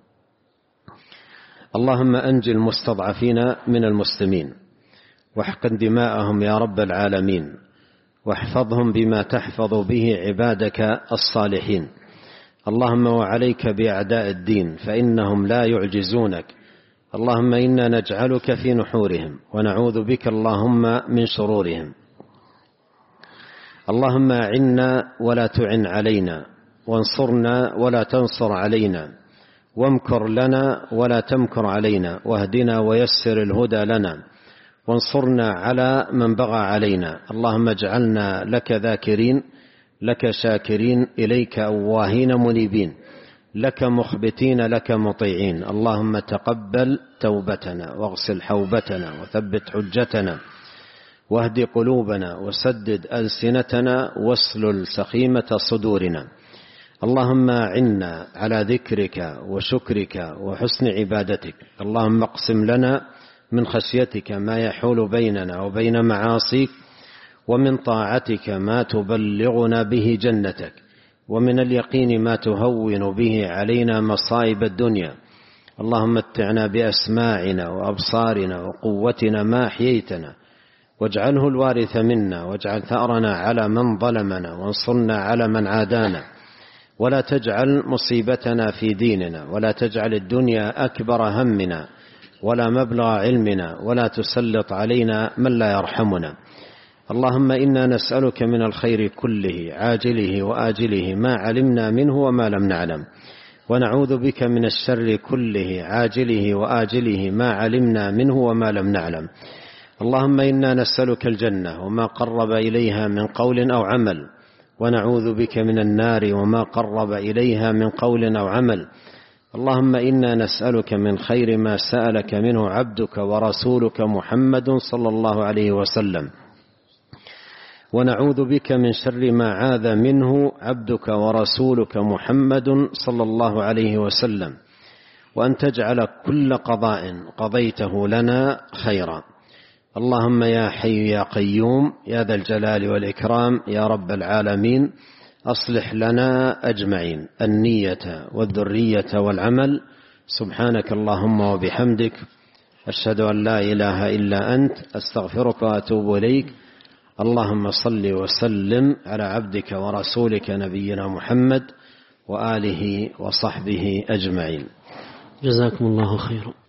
اللهم أنجِ المستضعفين من المسلمين، واحقن دماءهم يا رب العالمين، واحفظهم بما تحفظ به عبادك الصالحين. اللهم وعليك بأعداء الدين فإنهم لا يعجزونك. اللهم إنا نجعلك في نحورهم، ونعوذ بك اللهم من شرورهم. اللهم أعنا ولا تعن علينا، وانصرنا ولا تنصر علينا، وامكر لنا ولا تمكر علينا، واهدنا ويسر الهدى لنا، وانصرنا على من بغى علينا. اللهم اجعلنا لك ذاكرين، لك شاكرين، إليك أواهين منيبين، لك مخبتين، لك مطيعين. اللهم تقبل توبتنا، واغسل حوبتنا، وثبت حجتنا، واهد قلوبنا، وسدد ألسنتنا، واسلل سخيمة صدورنا. اللهم أعنا على ذكرك وشكرك وحسن عبادتك. اللهم اقسم لنا من خشيتك ما يحول بيننا وبين معاصيك، ومن طاعتك ما تبلغنا به جنتك، ومن اليقين ما تهون به علينا مصائب الدنيا. اللهم متعنا بأسماعنا وأبصارنا وقوتنا ما أحييتنا، واجعله الوارث منا، واجعل ثأرنا على من ظلمنا، وانصرنا على من عادانا، ولا تجعل مصيبتنا في ديننا، ولا تجعل الدنيا أكبر همنا ولا مبلغ علمنا، ولا تسلط علينا من لا يرحمنا. اللهم إنا نسألك من الخير كله عاجله وآجله ما علمنا منه وما لم نعلم، ونعوذ بك من الشر كله عاجله وآجله ما علمنا منه وما لم نعلم. اللهم إنا نسألك الجنة وما قرب إليها من قول أو عمل، ونعوذ بك من النار وما قرب إليها من قول أو عمل. اللهم إنا نسألك من خير ما سألك منه عبدك ورسولك محمد صلى الله عليه وسلم، ونعوذ بك من شر ما عاذ منه عبدك ورسولك محمد صلى الله عليه وسلم، وأن تجعل كل قضاء قضيته لنا خيرا. اللهم يا حي يا قيوم يا ذا الجلال والإكرام يا رب العالمين، أصلح لنا أجمعين النية والذرية والعمل. سبحانك اللهم وبحمدك، أشهد أن لا إله إلا أنت، أستغفرك وأتوب إليك. اللهم صل وسلم على عبدك ورسولك نبينا محمد وآله وصحبه أجمعين. جزاكم الله خيرا.